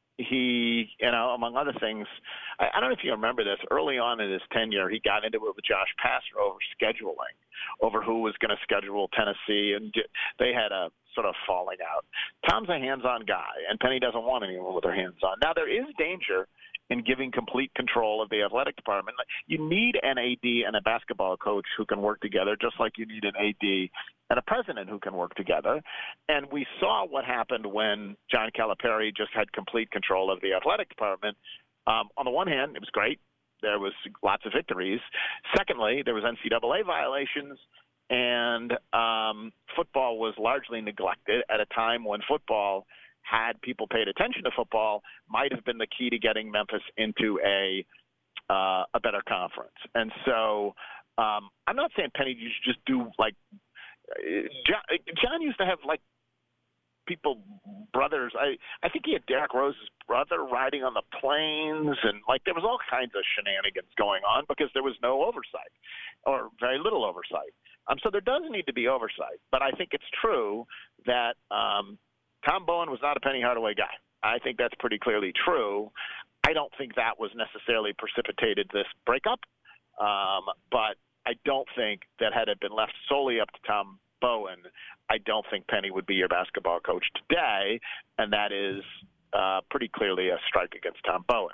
he, you know, among other things, I, I don't know if you remember this, early on in his tenure, he got into it with Josh Pastner over scheduling, over who was going to schedule Tennessee, and they had a sort of falling out. Tom's a hands-on guy, and Penny doesn't want anyone with their hands on. Now, there is danger in giving complete control of the athletic department. You need an A D and a basketball coach who can work together, just like you need an A D and a president who can work together. And we saw what happened when John Calipari just had complete control of the athletic department. Um, on the one hand, it was great. There was lots of victories. Secondly, there was N C double A violations, and um, football was largely neglected at a time when football, had people paid attention to football, might have been the key to getting Memphis into a uh, a better conference. And so um, I'm not saying Penny you should just do like John, John used to have like people, brothers. I, I think he had Derrick Rose's brother riding on the planes, and like there was all kinds of shenanigans going on because there was no oversight or very little oversight. Um, so there does need to be oversight. But I think it's true that um, Tom Bowen was not a Penny Hardaway guy. I think that's pretty clearly true. I don't think that was necessarily precipitated this breakup, um, but I don't think that had it been left solely up to Tom Bowen, I don't think Penny would be your basketball coach today, and that is uh, pretty clearly a strike against Tom Bowen.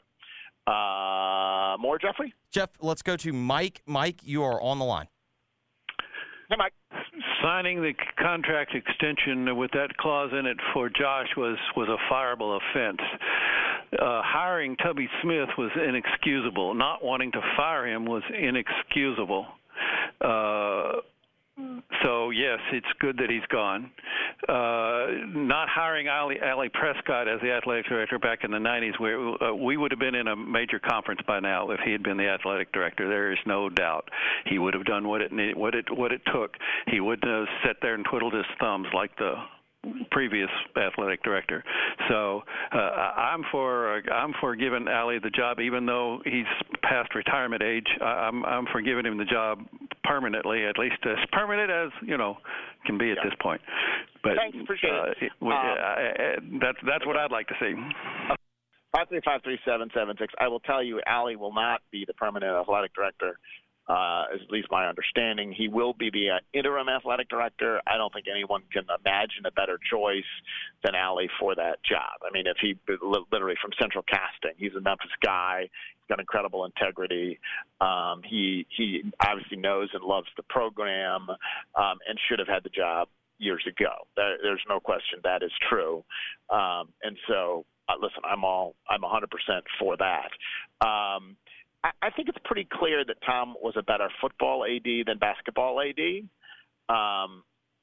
Uh, more, Jeffrey? Jeff, let's go to Mike. Mike, you are on the line. Hey, Mike. Signing the contract extension with that clause in it for Josh was, was a fireable offense. Uh, hiring Tubby Smith was inexcusable. Not wanting to fire him was inexcusable. Uh, so, yes, it's good that he's gone. Uh, not hiring Ali, Ali Prescott as the athletic director back in the nineties, where uh, we would have been in a major conference by now if he had been the athletic director. There is no doubt he would have done what it needed, what it what it took. He wouldn't have sat there and twiddled his thumbs like the previous athletic director. So uh, I'm for uh, I'm for giving Ali the job, even though he's past retirement age. I'm I'm for giving him the job permanently, at least as permanent as you know can be at yeah. this point. But Thanks, appreciate uh, it. it um, uh, that's that's what I'd like to see. five three five, three seven seven six. I will tell you, Allie will not be the permanent athletic director, uh, is at least my understanding. He will be the uh, interim athletic director. I don't think anyone can imagine a better choice than Allie for that job. I mean, if he literally from Central Casting, he's a Memphis guy. He's got incredible integrity. Um, he he obviously knows and loves the program, um, and should have had the job years ago. There, there's no question that is true. Um, and so, uh, listen, I'm all I'm one hundred percent for that. Um, I, I think it's pretty clear that Tom was a better football A D than basketball A D. Um,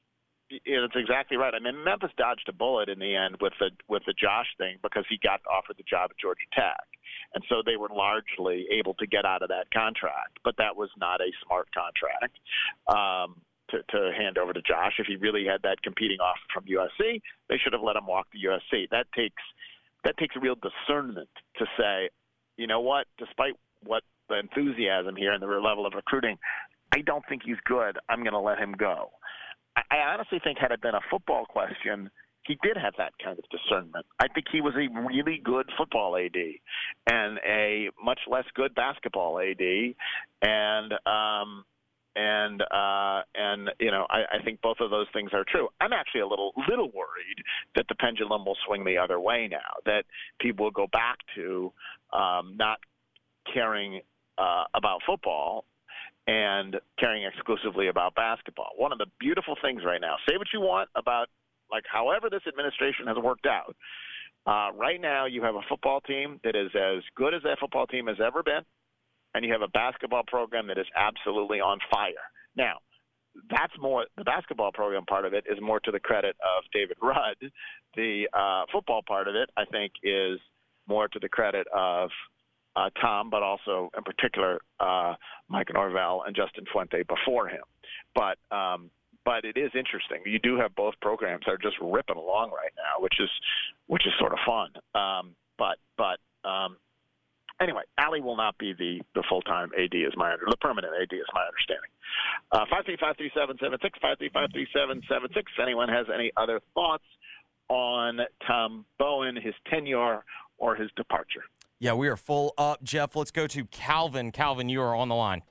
it's exactly right. I mean, Memphis dodged a bullet in the end with the with the Josh thing because he got offered the job at Georgia Tech, and so they were largely able to get out of that contract. But that was not a smart contract. Um, To, to hand over to Josh. If he really had that competing offer from U S C, they should have let him walk to U S C. That takes that takes real discernment to say, you know what, despite what the enthusiasm here and the level of recruiting, I don't think he's good. I'm going to let him go. I, I honestly think had it been a football question, he did have that kind of discernment. I think he was a really good football A D and a much less good basketball A D. And, um, And uh, and you know, I, I think both of those things are true. I'm actually a little little worried that the pendulum will swing the other way now. That people will go back to um, not caring uh, about football and caring exclusively about basketball. One of the beautiful things right now. Say what you want about like however this administration has worked out. Uh, right now, you have a football team that is as good as that football team has ever been. And you have a basketball program that is absolutely on fire. Now, that's more the basketball program part of it is more to the credit of David Rudd. The uh, football part of it, I think, is more to the credit of uh, Tom, but also in particular uh, Mike Norvell and Justin Fuente before him. But um, but it is interesting. You do have both programs that are just ripping along right now, which is which is sort of fun. Um, but but um, Anyway, Allie will not be the, the full-time A D, is my the permanent A D is my understanding. Uh, five three five, three seven seven six, five three five, three seven seven six. Anyone has any other thoughts on Tom Bowen, his tenure, or his departure? Yeah, we are full up, Jeff. Let's go to Calvin. Calvin, you are on the line.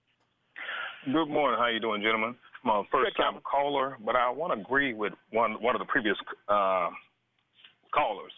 Good morning. How you doing, gentlemen? I'm a first-time caller, but I want to agree with one one of the previous uh, callers.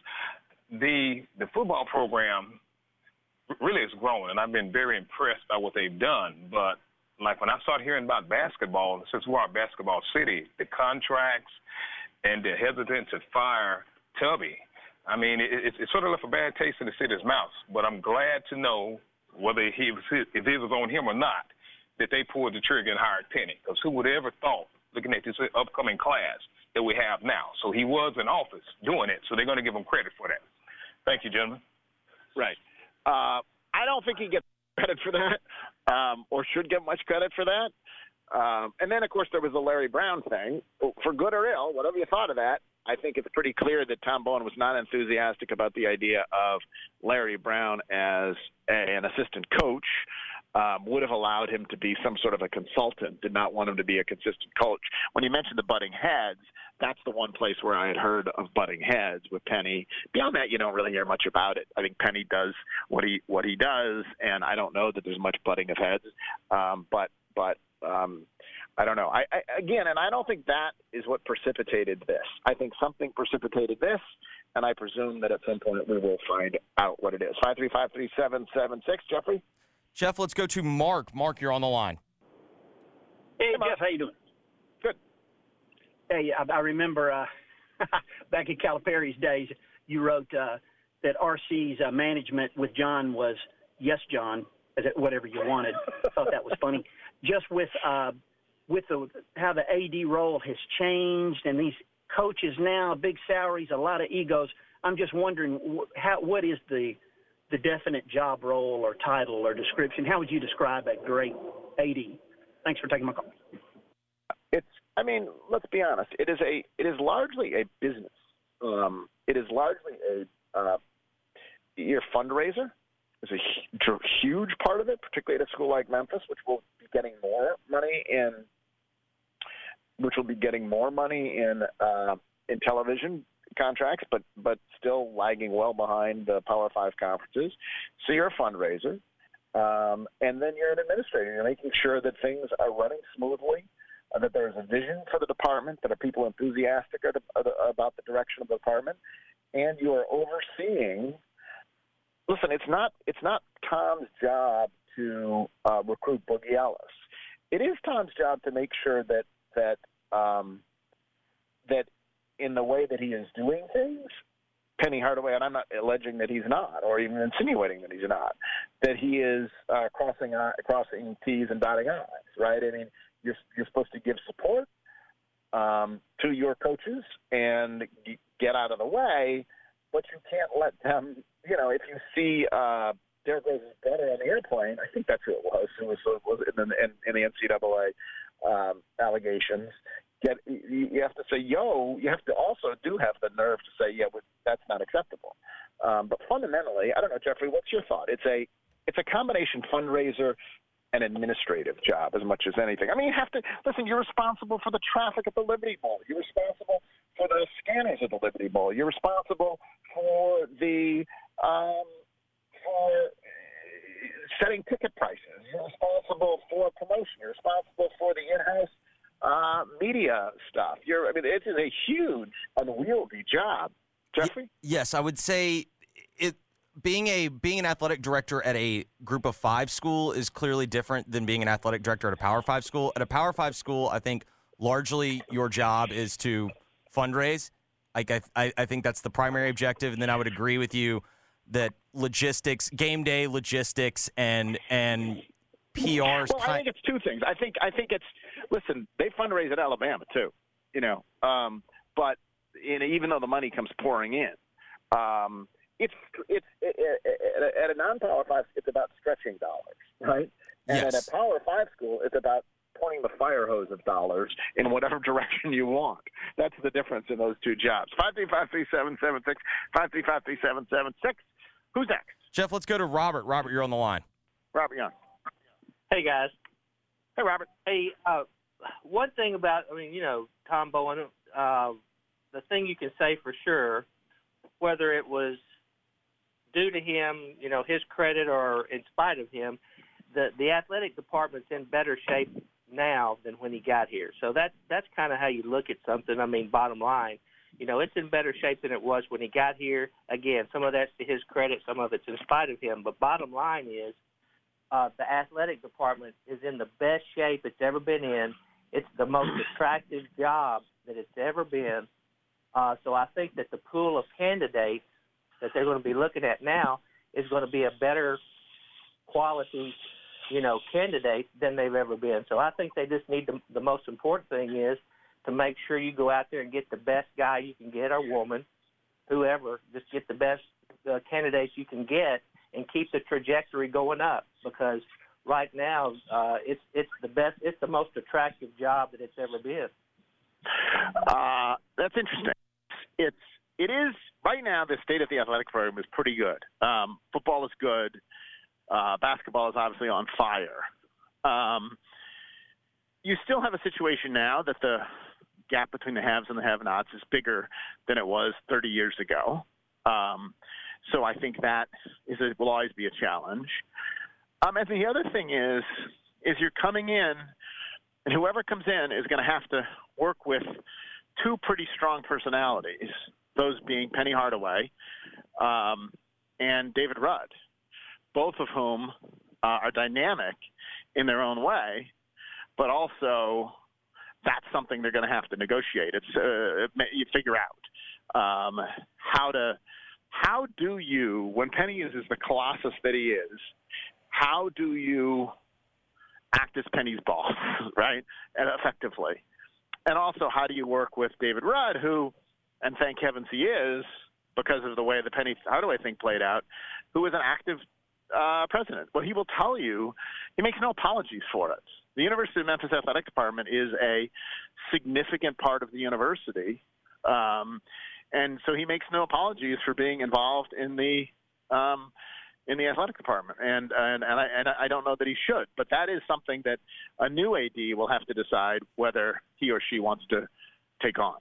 The the football program really has grown, and I've been very impressed by what they've done. But like when I started hearing about basketball, since we're a basketball city, the contracts and the hesitant to fire Tubby, I mean, it, it, it sort of left a bad taste in the city's mouth. But I'm glad to know whether he was if it was on him or not that they pulled the trigger and hired Penny. Because who would have ever thought, looking at this upcoming class that we have now? So he was in office doing it, so they're going to give him credit for that. Thank you, gentlemen. Right. Uh, I don't think he gets credit for that, um, or should get much credit for that. Um, and then, of course, there was the Larry Brown thing. For good or ill, whatever you thought of that, I think it's pretty clear that Tom Bowen was not enthusiastic about the idea of Larry Brown as a, an assistant coach. Um, would have allowed him to be some sort of a consultant, did not want him to be a consistent coach. When you mentioned the butting heads, that's the one place where I had heard of butting heads with Penny. Beyond that, you don't really hear much about it. I think Penny does what he what he does, and I don't know that there's much butting of heads. Um, but but um, I don't know. I, I again, and I don't think that is what precipitated this. I think something precipitated this, and I presume that at some point we will find out what it is. Five three five three seven seven six. Jeffrey. Jeff, let's go to Mark. Mark, you're on the line. Hey, Jeff, how you doing? Good. Hey, I, I remember uh, back in Calipari's days, you wrote uh, that R C's uh, management with John was yes, John, whatever you wanted. I thought that was funny. Just with uh, with the, how the A D role has changed and these coaches now, big salaries, a lot of egos. I'm just wondering how what is the the definite job role or title or description? How would you describe a great A D? Thanks for taking my call. It's, I mean, let's be honest. It is a, it is largely a business. Um, it is largely a, uh, your fundraiser is a huge part of it, particularly at a school like Memphis, which will be getting more money in, which will be getting more money in, uh, in television contracts, but but still lagging well behind the Power Five conferences. So you're a fundraiser, um, and then you're an administrator. You're making sure that things are running smoothly, uh, that there's a vision for the department, that are people enthusiastic about the direction of the department, and you are overseeing. Listen, it's not it's not Tom's job to uh, recruit Boogie Ellis. It is Tom's job to make sure that that um, that in the way that he is doing things, Penny Hardaway, and I'm not alleging that he's not, or even insinuating that he's not, that he is uh, crossing uh, crossing T's and dotting I's, right? I mean, you're you're supposed to give support um, to your coaches and g- get out of the way, but you can't let them. You know, if you see uh, Derrick Rose's brother on the airplane, I think that's who it was, who was, was in, the, in, in the N C double A um, allegations. Get, you, you have to say, yo, you have to also do have the nerve to say, yeah, that's not acceptable. Um, but fundamentally, I don't know, Jeffrey, what's your thought? It's a it's a combination fundraiser and administrative job as much as anything. I mean, you have to, listen, you're responsible for the traffic at the Liberty Bowl. You're responsible for the scanners at the Liberty Bowl. You're responsible for the, um, for setting ticket prices. You're responsible for promotion. You're responsible for the in-house uh, media stuff. You're, I mean, it is a huge, unwieldy job. Jeffrey? Yes, I would say it. Being a being an athletic director at a Group of Five school is clearly different than being an athletic director at a Power Five school. At a Power Five school, I think largely your job is to fundraise. Like I, I, I think that's the primary objective, and then I would agree with you that logistics, game day logistics, and and P Rs. Well, I think it's two things. I think I think it's listen. They fundraise at Alabama too, you know. Um, but in, even though the money comes pouring in. Um, It's it's it, it, at a non-Power Five, it's about stretching dollars, right? And yes. at a Power Five school, it's about pointing the fire hose of dollars in whatever direction you want. That's the difference in those two jobs. Five three five three seven seven six five three five three seven seven six. Who's next? Jeff, let's go to Robert. Robert, you're on the line. Robert Young. Hey guys. Hey Robert. Hey, uh, one thing about I mean, you know, Tom Bowen. Uh, the thing you can say for sure, whether it was due to him, you know, his credit or in spite of him, the the athletic department's in better shape now than when he got here. So that's that's kind of how you look at something. I mean, bottom line, you know, it's in better shape than it was when he got here. Again, some of that's to his credit, some of it's in spite of him. But bottom line is uh, the athletic department is in the best shape it's ever been in. It's the most attractive job that it's ever been. Uh, so I think that the pool of candidates that they're going to be looking at now is going to be a better quality, you know, candidate than they've ever been. So I think they just need to, the most important thing is to make sure you go out there and get the best guy you can get, or woman, whoever, just get the best uh, candidates you can get and keep the trajectory going up, because right now uh, it's it's the best, it's the most attractive job that it's ever been. Uh, that's interesting. It's It is, right now, the state of the athletic program is pretty good. Um, football is good. Uh, basketball is obviously on fire. Um, you still have a situation now that the gap between the haves and the have-nots is bigger than it was thirty years ago. Um, so I think that is a, will always be a challenge. Um, and the other thing is, is you're coming in, and whoever comes in is going to have to work with two pretty strong personalities, those being Penny Hardaway um, and David Rudd, both of whom uh, are dynamic in their own way, but also that's something they're going to have to negotiate. It's uh, you figure out um, how to how do you, when Penny is, is the colossus that he is, how do you act as Penny's boss, right, and effectively? And also, how do you work with David Rudd, who, and thank heavens he is, because of the way the Penny Hardaway thing played out, who is an active uh, president. Well, he will tell you, he makes no apologies for it. The University of Memphis Athletic Department is a significant part of the university, um, and so he makes no apologies for being involved in the um, in the athletic department, and and and I, and I don't know that he should, but that is something that a new A D will have to decide whether he or she wants to take on.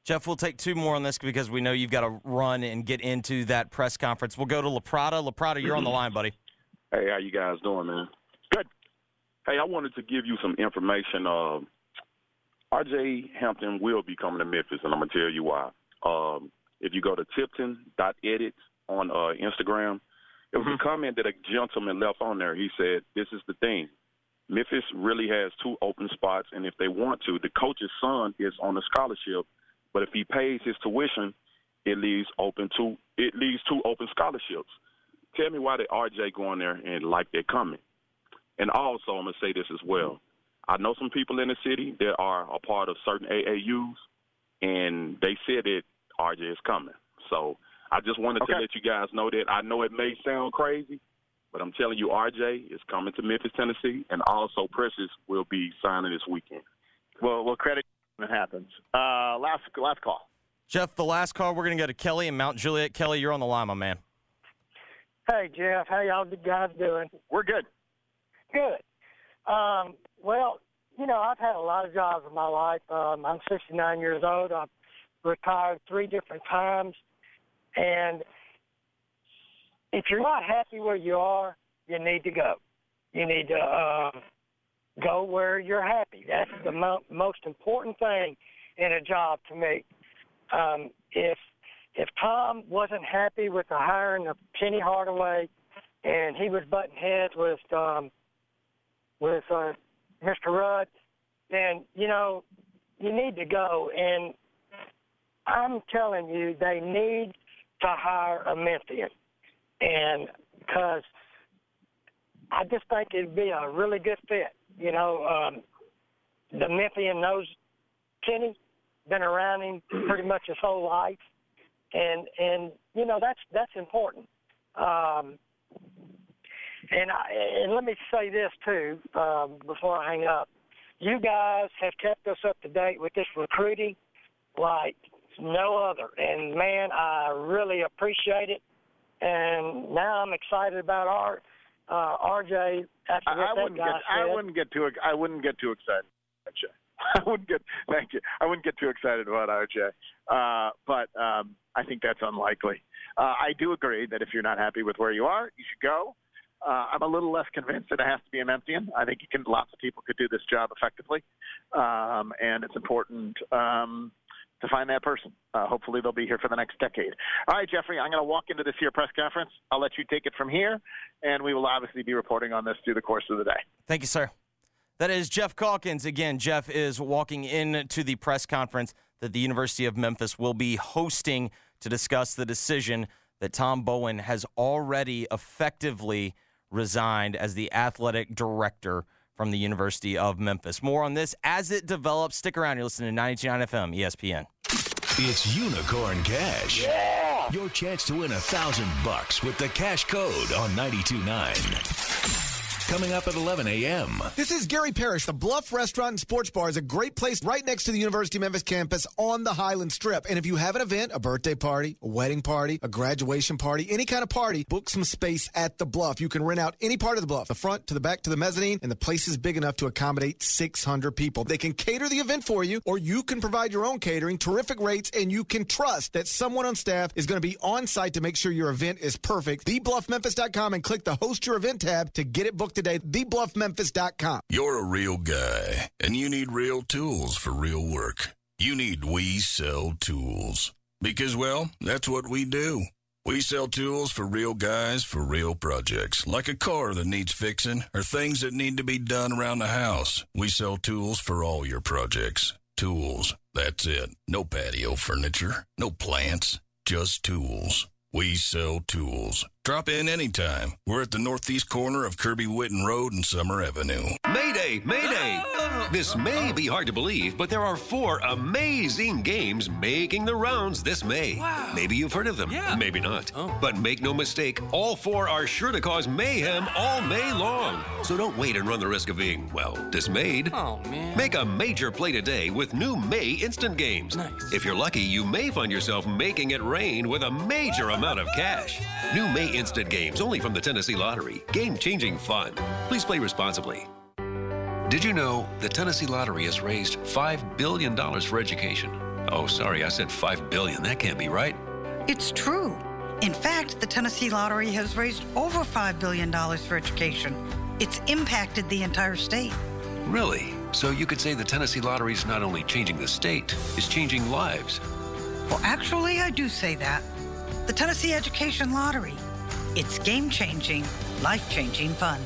Jeff, we'll take two more on this because we know you've got to run and get into that press conference. We'll go to La Prada. La Prada, you're on the line, buddy. Hey, how you guys doing, man? Good. Hey, I wanted to give you some information. Uh, R J Hampton will be coming to Memphis, and I'm going to tell you why. Um, if you go to tipton dot edit on uh, Instagram, it was a comment that a gentleman left on there. He said, this is the thing. Memphis really has two open spots, and if they want to, the coach's son is on a scholarship, but if he pays his tuition, it leaves open two, it leaves two open scholarships. Tell me why did R J go in there and like that comment? And also, I'm going to say this as well. I know some people in the city that are a part of certain A A Us, and they said that R J is coming. So I just wanted okay. to let you guys know that. I know it may sound crazy, but I'm telling you, R J is coming to Memphis, Tennessee, and also Precious will be signing this weekend. Well, we'll credit when it happens. Uh, last, last call. Jeff, the last call, we're going to go to Kelly in Mount Juliet. Kelly, you're on the line, my man. Hey, Jeff. How y'all guys doing? We're good. Good. Um, well, you know, I've had a lot of jobs in my life. Um, I'm sixty-nine years old. I've retired three different times. And if you're not happy where you are, you need to go. You need to uh, go where you're happy. That's the mo- most important thing in a job to me. Um, if if Tom wasn't happy with the hiring of Penny Hardaway, and he was butting heads with um, with uh, Mister Rudd, then you know you need to go. And I'm telling you, they need to hire a Memphian, and because I just think it'd be a really good fit. You know, um, the Memphian knows Kenny, been around him pretty much his whole life, and and you know that's that's important. Um, and I, and let me say this too um, before I hang up. You guys have kept us up to date with this recruiting like no other, and man, I really appreciate it. And now I'm excited about our uh, R J. After I, what I that wouldn't guy get. said. I wouldn't get too. I wouldn't get too excited. R J. I wouldn't get. Thank you. I wouldn't get too excited about R J. Uh, but um, I think that's unlikely. Uh, I do agree that if you're not happy with where you are, you should go. Uh, I'm a little less convinced that it has to be a Memphian. I think you can. Lots of people could do this job effectively, um, and it's important um, to find that person. Uh, hopefully, they'll be here for the next decade. All right, Jeffrey, I'm going to walk into this here press conference. I'll let you take it from here, and we will obviously be reporting on this through the course of the day. Thank you, sir. That is Jeff Calkins. Again, Jeff is walking into the press conference that the University of Memphis will be hosting to discuss the decision that Tom Bowen has already effectively resigned as the athletic director from the University of Memphis. More on this as it develops. Stick around. You're listening to ninety-two point nine F M, E S P N. It's Unicorn Cash. Yeah! Your chance to win a thousand bucks with the cash code on ninety-two point nine. Coming up at eleven a.m. This is Gary Parrish. The Bluff Restaurant and Sports Bar is a great place right next to the University of Memphis campus on the Highland Strip. And if you have an event, a birthday party, a wedding party, a graduation party, any kind of party, book some space at the Bluff. You can rent out any part of the Bluff, the front to the back to the mezzanine, and the place is big enough to accommodate six hundred people. They can cater the event for you, or you can provide your own catering, terrific rates, and you can trust that someone on staff is going to be on site to make sure your event is perfect. the bluff memphis dot com and click the Host Your Event tab to get it booked today. the bluff memphis dot com. You're a real guy, and you need real tools for real work. You need We Sell Tools. Because, well, that's what we do. We sell tools for real guys for real projects, like a car that needs fixing or things that need to be done around the house. We sell tools for all your projects. Tools, that's it. No patio furniture, no plants, just tools. We sell tools. Drop in anytime. We're at the northeast corner of Kirby Witten Road and Summer Avenue. Mayday, Mayday! This may be hard to believe, but there are four amazing games making the rounds this May. Wow. Maybe you've heard of them. Yeah. Maybe not. Oh. But make no mistake, all four are sure to cause mayhem all May long. So don't wait and run the risk of being, well, dismayed. Oh, man. Make a major play today with new May Instant Games. Nice. If you're lucky, you may find yourself making it rain with a major amount of cash. New May Instant Games, only from the Tennessee Lottery. Game-changing fun. Please play responsibly. Did you know the Tennessee Lottery has raised five billion dollars for education? Oh, sorry, I said five billion dollars. That can't be right. It's true. In fact, the Tennessee Lottery has raised over five billion dollars for education. It's impacted the entire state. Really? So you could say the Tennessee Lottery is not only changing the state, it's changing lives. Well, actually, I do say that. The Tennessee Education Lottery. It's game-changing, life-changing fun.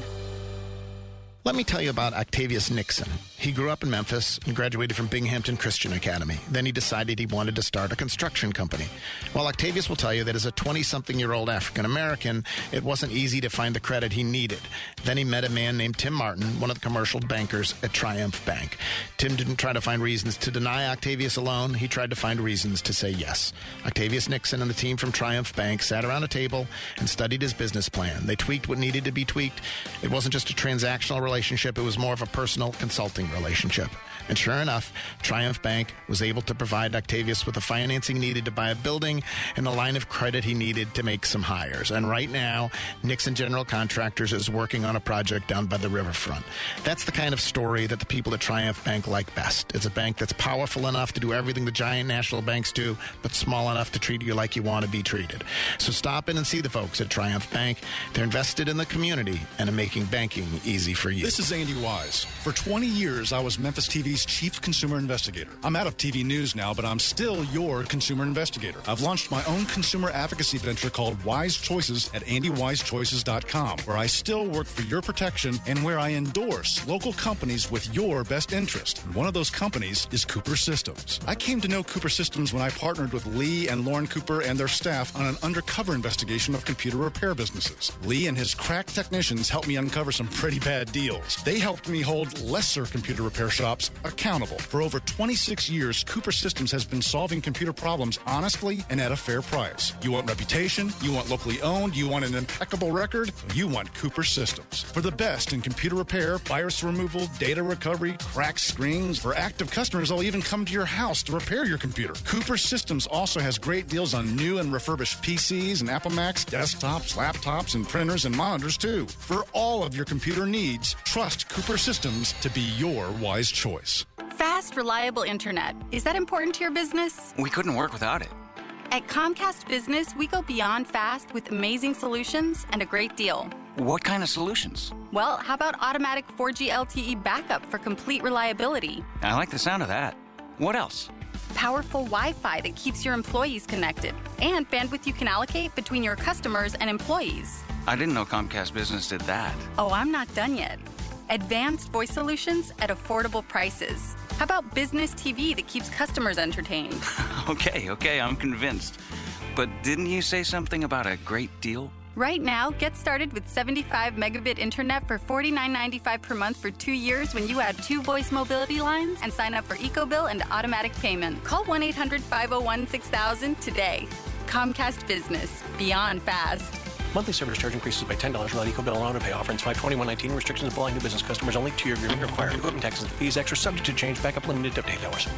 Let me tell you about Octavius Nixon. He grew up in Memphis and graduated from Binghamton Christian Academy. Then he decided he wanted to start a construction company. Well, Octavius will tell you that as a twenty-something-year-old African-American, it wasn't easy to find the credit he needed. Then he met a man named Tim Martin, one of the commercial bankers at Triumph Bank. Tim didn't try to find reasons to deny Octavius a loan. He tried to find reasons to say yes. Octavius Nixon and the team from Triumph Bank sat around a table and studied his business plan. They tweaked what needed to be tweaked. It wasn't just a transactional relationship. It was more of a personal consulting relationship. And sure enough, Triumph Bank was able to provide Octavius with the financing needed to buy a building and the line of credit he needed to make some hires. And right now, Nixon General Contractors is working on a project down by the riverfront. That's the kind of story that the people at Triumph Bank like best. It's a bank that's powerful enough to do everything the giant national banks do, but small enough to treat you like you want to be treated. So stop in and see the folks at Triumph Bank. They're invested in the community and in making banking easy for you. This is Andy Wise. For twenty years, I was Memphis T V's chief consumer investigator. I'm out of T V news now, but I'm still your consumer investigator. I've launched my own consumer advocacy venture called Wise Choices at andy wise choices dot com, where I still work for your protection and where I endorse local companies with your best interest. And one of those companies is Cooper Systems. I came to know Cooper Systems when I partnered with Lee and Lauren Cooper and their staff on an undercover investigation of computer repair businesses. Lee and his crack technicians helped me uncover some pretty bad deals. They helped me hold lesser computer repair shops accountable. For over twenty-six years, Cooper Systems has been solving computer problems honestly and at a fair price. You want reputation? You want locally owned? You want an impeccable record? You want Cooper Systems. For the best in computer repair, virus removal, data recovery, cracked screens. For active customers, they'll even come to your house to repair your computer. Cooper Systems also has great deals on new and refurbished P Cs and Apple Macs, desktops, laptops, and printers and monitors too. For all of your computer needs, trust Cooper Systems to be your wise choice. Fast, reliable internet. Is that important to your business? We couldn't work without it. At Comcast Business, we go beyond fast with amazing solutions and a great deal. What kind of solutions? Well, how about automatic four G L T E backup for complete reliability? I like the sound of that. What else? Powerful Wi-Fi that keeps your employees connected, and bandwidth you can allocate between your customers and employees. I didn't know Comcast Business did that. Oh, I'm not done yet. Advanced voice solutions at affordable prices. How about business T V that keeps customers entertained? Okay, okay, I'm convinced. But didn't you say something about a great deal? Right now, get started with seventy-five megabit internet for forty-nine ninety-five per month for two years when you add two voice mobility lines and sign up for EcoBill and automatic payment. Call one eight hundred five oh one six thousand today. Comcast Business. Beyond fast. Monthly service charge increases by ten dollars without EcoBill and auto pay. Offer ends five twenty-one nineteen. Restrictions apply. New business customers only. Two-year agreement required. Equipment taxes and fees extra. Subject to change. Backup limited to eight hours.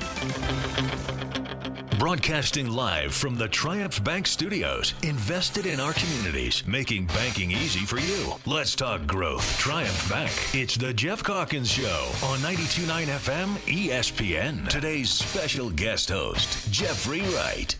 Broadcasting live from the Triumph Bank Studios. Invested in our communities. Making banking easy for you. Let's talk growth. Triumph Bank. It's the Jeff Calkins Show on ninety-two point nine F M E S P N. Today's special guest host, Jeffrey Wright.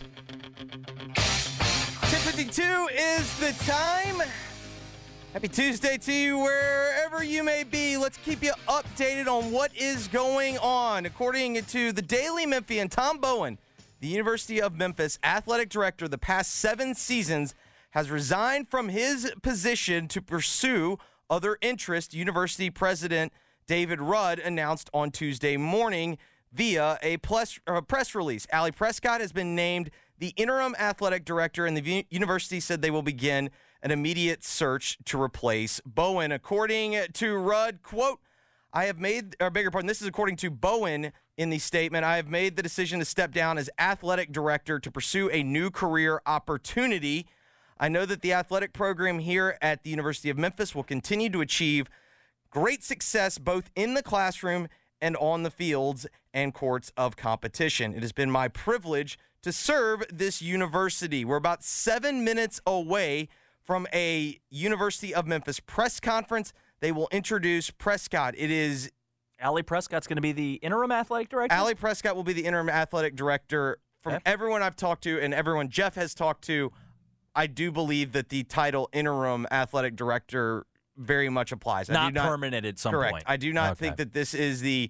ten fifty-two is the time. Happy Tuesday to you wherever you may be. Let's keep you updated on what is going on. According to the Daily Memphian, Tom Bowen, the University of Memphis athletic director the past seven seasons, has resigned from his position to pursue other interests. University President David Rudd announced on Tuesday morning via a press, uh, press release. Allie Prescott has been named the interim athletic director, and the v- university said they will begin an immediate search to replace Bowen. According to Rudd, quote, I have made, or beg your pardon, this is according to Bowen in the statement, I have made the decision to step down as athletic director to pursue a new career opportunity. I know that the athletic program here at the University of Memphis will continue to achieve great success both in the classroom and on the fields and courts of competition. It has been my privilege to serve this university. We're about seven minutes away from a University of Memphis press conference. They will introduce Prescott. It is Allie Prescott's going to be the interim athletic director? Allie Prescott will be the interim athletic director. From okay. everyone I've talked to and everyone Jeff has talked to, I do believe that the title interim athletic director very much applies. I Not, do not permanent at some correct. point. I do not okay. think that this is the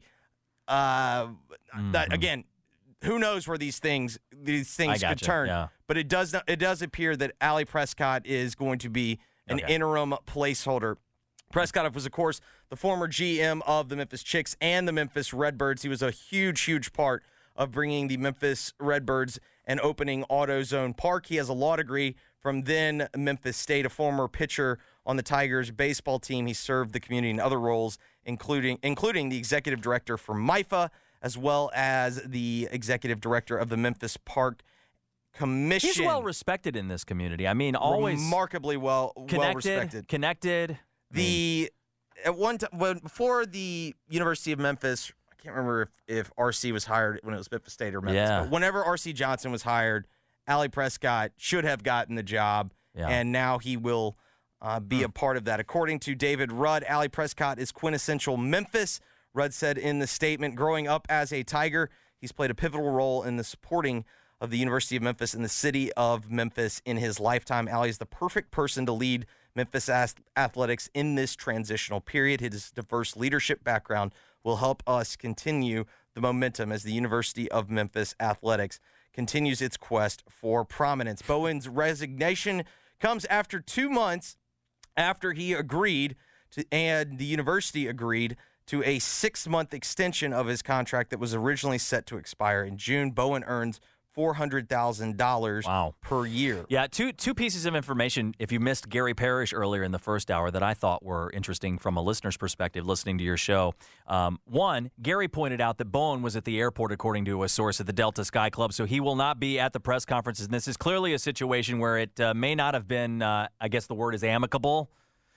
uh, mm-hmm. that again. Who knows where these things these things could you. turn? Yeah. But it does not, it does appear that Allie Prescott is going to be an okay. interim placeholder. Prescott was, of course, the former G M of the Memphis Chicks and the Memphis Redbirds. He was a huge, huge part of bringing the Memphis Redbirds and opening AutoZone Park. He has a law degree from then Memphis State, a former pitcher on the Tigers baseball team. He served the community in other roles, including including the executive director for M I F A, as well as the executive director of the Memphis Park Commission. He's well respected in this community. I mean, always remarkably well connected, well respected. Connected. The at one time when before the University of Memphis, I can't remember if, if R C was hired when it was Memphis State or Memphis. Yeah. But whenever R C Johnson was hired, Allie Prescott should have gotten the job, yeah. and now he will uh, be hmm. a part of that. According to David Rudd, Allie Prescott is quintessential Memphis. Rudd said in the statement, growing up as a Tiger, he's played a pivotal role in the supporting of the University of Memphis and the city of Memphis in his lifetime. Allie is the perfect person to lead Memphis athletics in this transitional period. His diverse leadership background will help us continue the momentum as the University of Memphis athletics continues its quest for prominence. Bowen's resignation comes after two months after he agreed to, and the university agreed to a six-month extension of his contract that was originally set to expire in June. Bowen earns four hundred thousand dollars wow. per year. Yeah, two two pieces of information, if you missed Gary Parrish earlier in the first hour, that I thought were interesting from a listener's perspective listening to your show. Um, one, Gary pointed out that Bowen was at the airport, according to a source at the Delta Sky Club, so he will not be at the press conferences. And this is clearly a situation where it uh, may not have been, uh, I guess the word is amicable.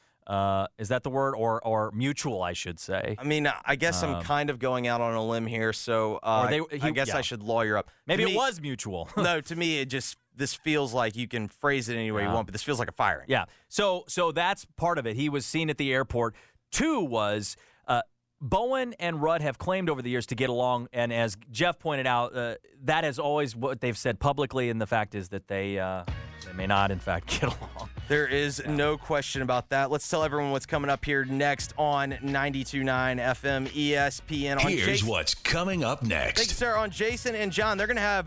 Uh, is that the word? Or or mutual, I should say. I mean, I guess um, I'm kind of going out on a limb here, so uh, they, he, I guess yeah. I should lawyer up. Maybe me, it was mutual. No, to me, it just, this feels like you can phrase it any way yeah. you want, but this feels like a firing. Yeah, so so that's part of it. He was seen at the airport. Two was uh, Bowen and Rudd have claimed over the years to get along, and as Jeff pointed out, uh, that is always what they've said publicly, and the fact is that they uh, they may not, in fact, get along. There is yeah. no question about that. Let's tell everyone what's coming up here next on ninety-two point nine F M E S P N. On Here's Jason, what's coming up next. Thank you, sir. On Jason and John, they're going to have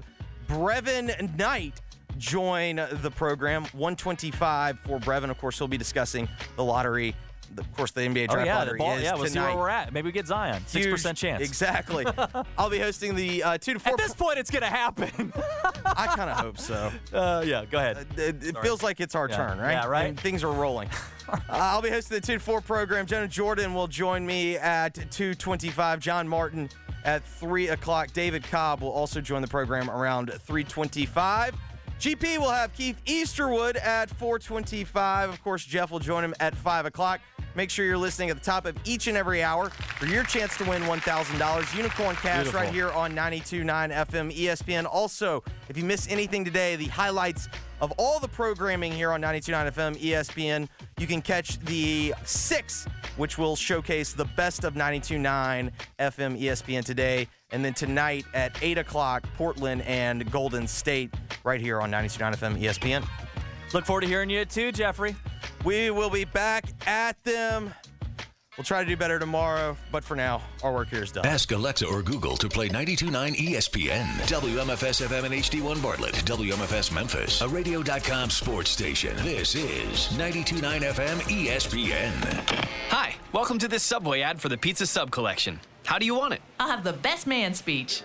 Brevin Knight join the program. one twenty-five for Brevin. Of course, he'll be discussing the lottery. Of course, the N B A draft oh, yeah, lottery ball, is yeah, we'll tonight. see where we're at. Maybe we get Zion. Six percent chance. Exactly. I'll be hosting the uh, two to four. At this point, it's going to happen. I kind of hope so. Uh, yeah, go ahead. Uh, it it feels like it's our yeah. turn, right? Yeah, right. And things are rolling. uh, I'll be hosting the two to four program. Jonah Jordan will join me at two twenty-five. John Martin at three o'clock. David Cobb will also join the program around three twenty-five. G P will have Keith Easterwood at four twenty-five. Of course, Jeff will join him at five o'clock. Make sure you're listening at the top of each and every hour for your chance to win one thousand dollars. Unicorn Cash Beautiful. Right here on ninety-two point nine F M E S P N. Also, if you miss anything today, the highlights of all the programming here on ninety-two point nine F M E S P N, you can catch the six, which will showcase the best of ninety-two point nine F M E S P N today. And then tonight at eight o'clock, Portland and Golden State right here on ninety-two point nine F M E S P N. Look forward to hearing you too, Jeffrey. We will be back at them. We'll try to do better tomorrow, but for now, our work here is done. Ask Alexa or Google to play ninety-two point nine E S P N. W M F S F M and H D one Bartlett. W M F S Memphis, a radio dot com sports station. This is ninety-two point nine F M E S P N. Hi, welcome to this Subway ad for the Pizza Sub Collection. How do you want it? I'll have the best man speech.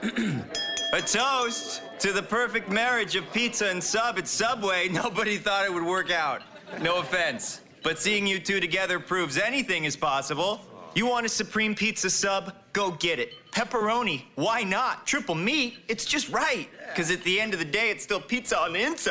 A toast to the perfect marriage of pizza and sub at Subway. Nobody thought it would work out. No offense. But seeing you two together proves anything is possible. You want a Supreme Pizza Sub? Go get it. Pepperoni, why not? Triple meat, it's just right. Because at the end of the day, it's still pizza on the inside.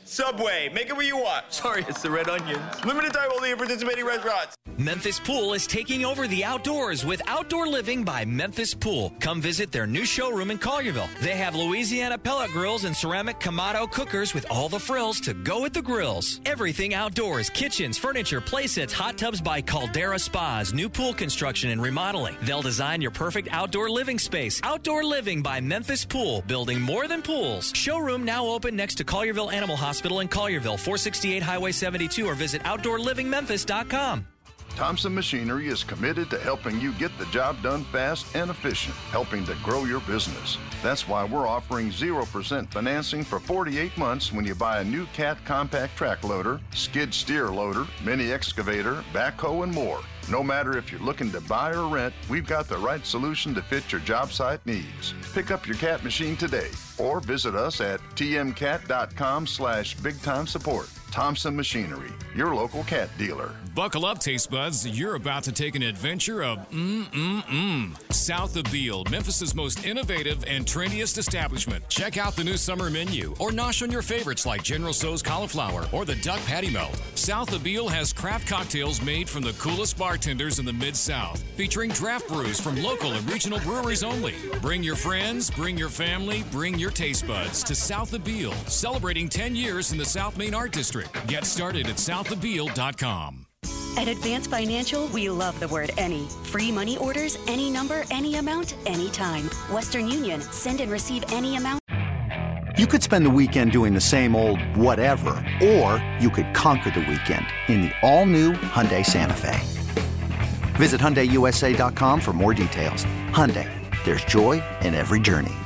Subway, make it where you want. Sorry, it's the red onions. Limited time only in participating restaurants. Memphis Pool is taking over the outdoors with Outdoor Living by Memphis Pool. Come visit their new showroom in Collierville. They have Louisiana pellet grills and ceramic Kamado cookers with all the frills to go with the grills. Everything outdoors, kitchens, furniture, playsets, hot tubs by Caldera Spas, new pool construction and remodeling. They'll design your perfect outdoor living space. Outdoor Living by Memphis Pool, building more than pools. Showroom now open next to Collierville Animal Hospital in Collierville, four sixty-eight Highway seventy-two, or visit outdoor living memphis dot com. Thompson Machinery is committed to helping you get the job done fast and efficient, helping to grow your business. That's why we're offering zero percent financing for forty-eight months when you buy a new Cat compact track loader, skid steer loader, mini excavator, backhoe, and more. No matter if you're looking to buy or rent, we've got the right solution to fit your job site needs. Pick up your Cat machine today or visit us at t m cat dot com slash big time support. Thompson Machinery, your local cat dealer. Buckle up, taste buds. You're about to take an adventure of mm-mm-mm. South of Beale, Memphis' most innovative and trendiest establishment. Check out the new summer menu or nosh on your favorites like General Tso's cauliflower or the duck patty melt. South of Beale has craft cocktails made from the coolest bartenders in the Mid-South, featuring draft brews from local and regional breweries only. Bring your friends, bring your family, bring your taste buds to South of Beale, celebrating ten years in the South Main Art District. Get started at south of beale dot com. At Advance Financial, we love the word any. Free money orders, any number, any amount, anytime. Western Union, send and receive any amount. You could spend the weekend doing the same old whatever, or you could conquer the weekend in the all-new Hyundai Santa Fe. Visit Hyundai U S A dot com for more details. Hyundai, there's joy in every journey.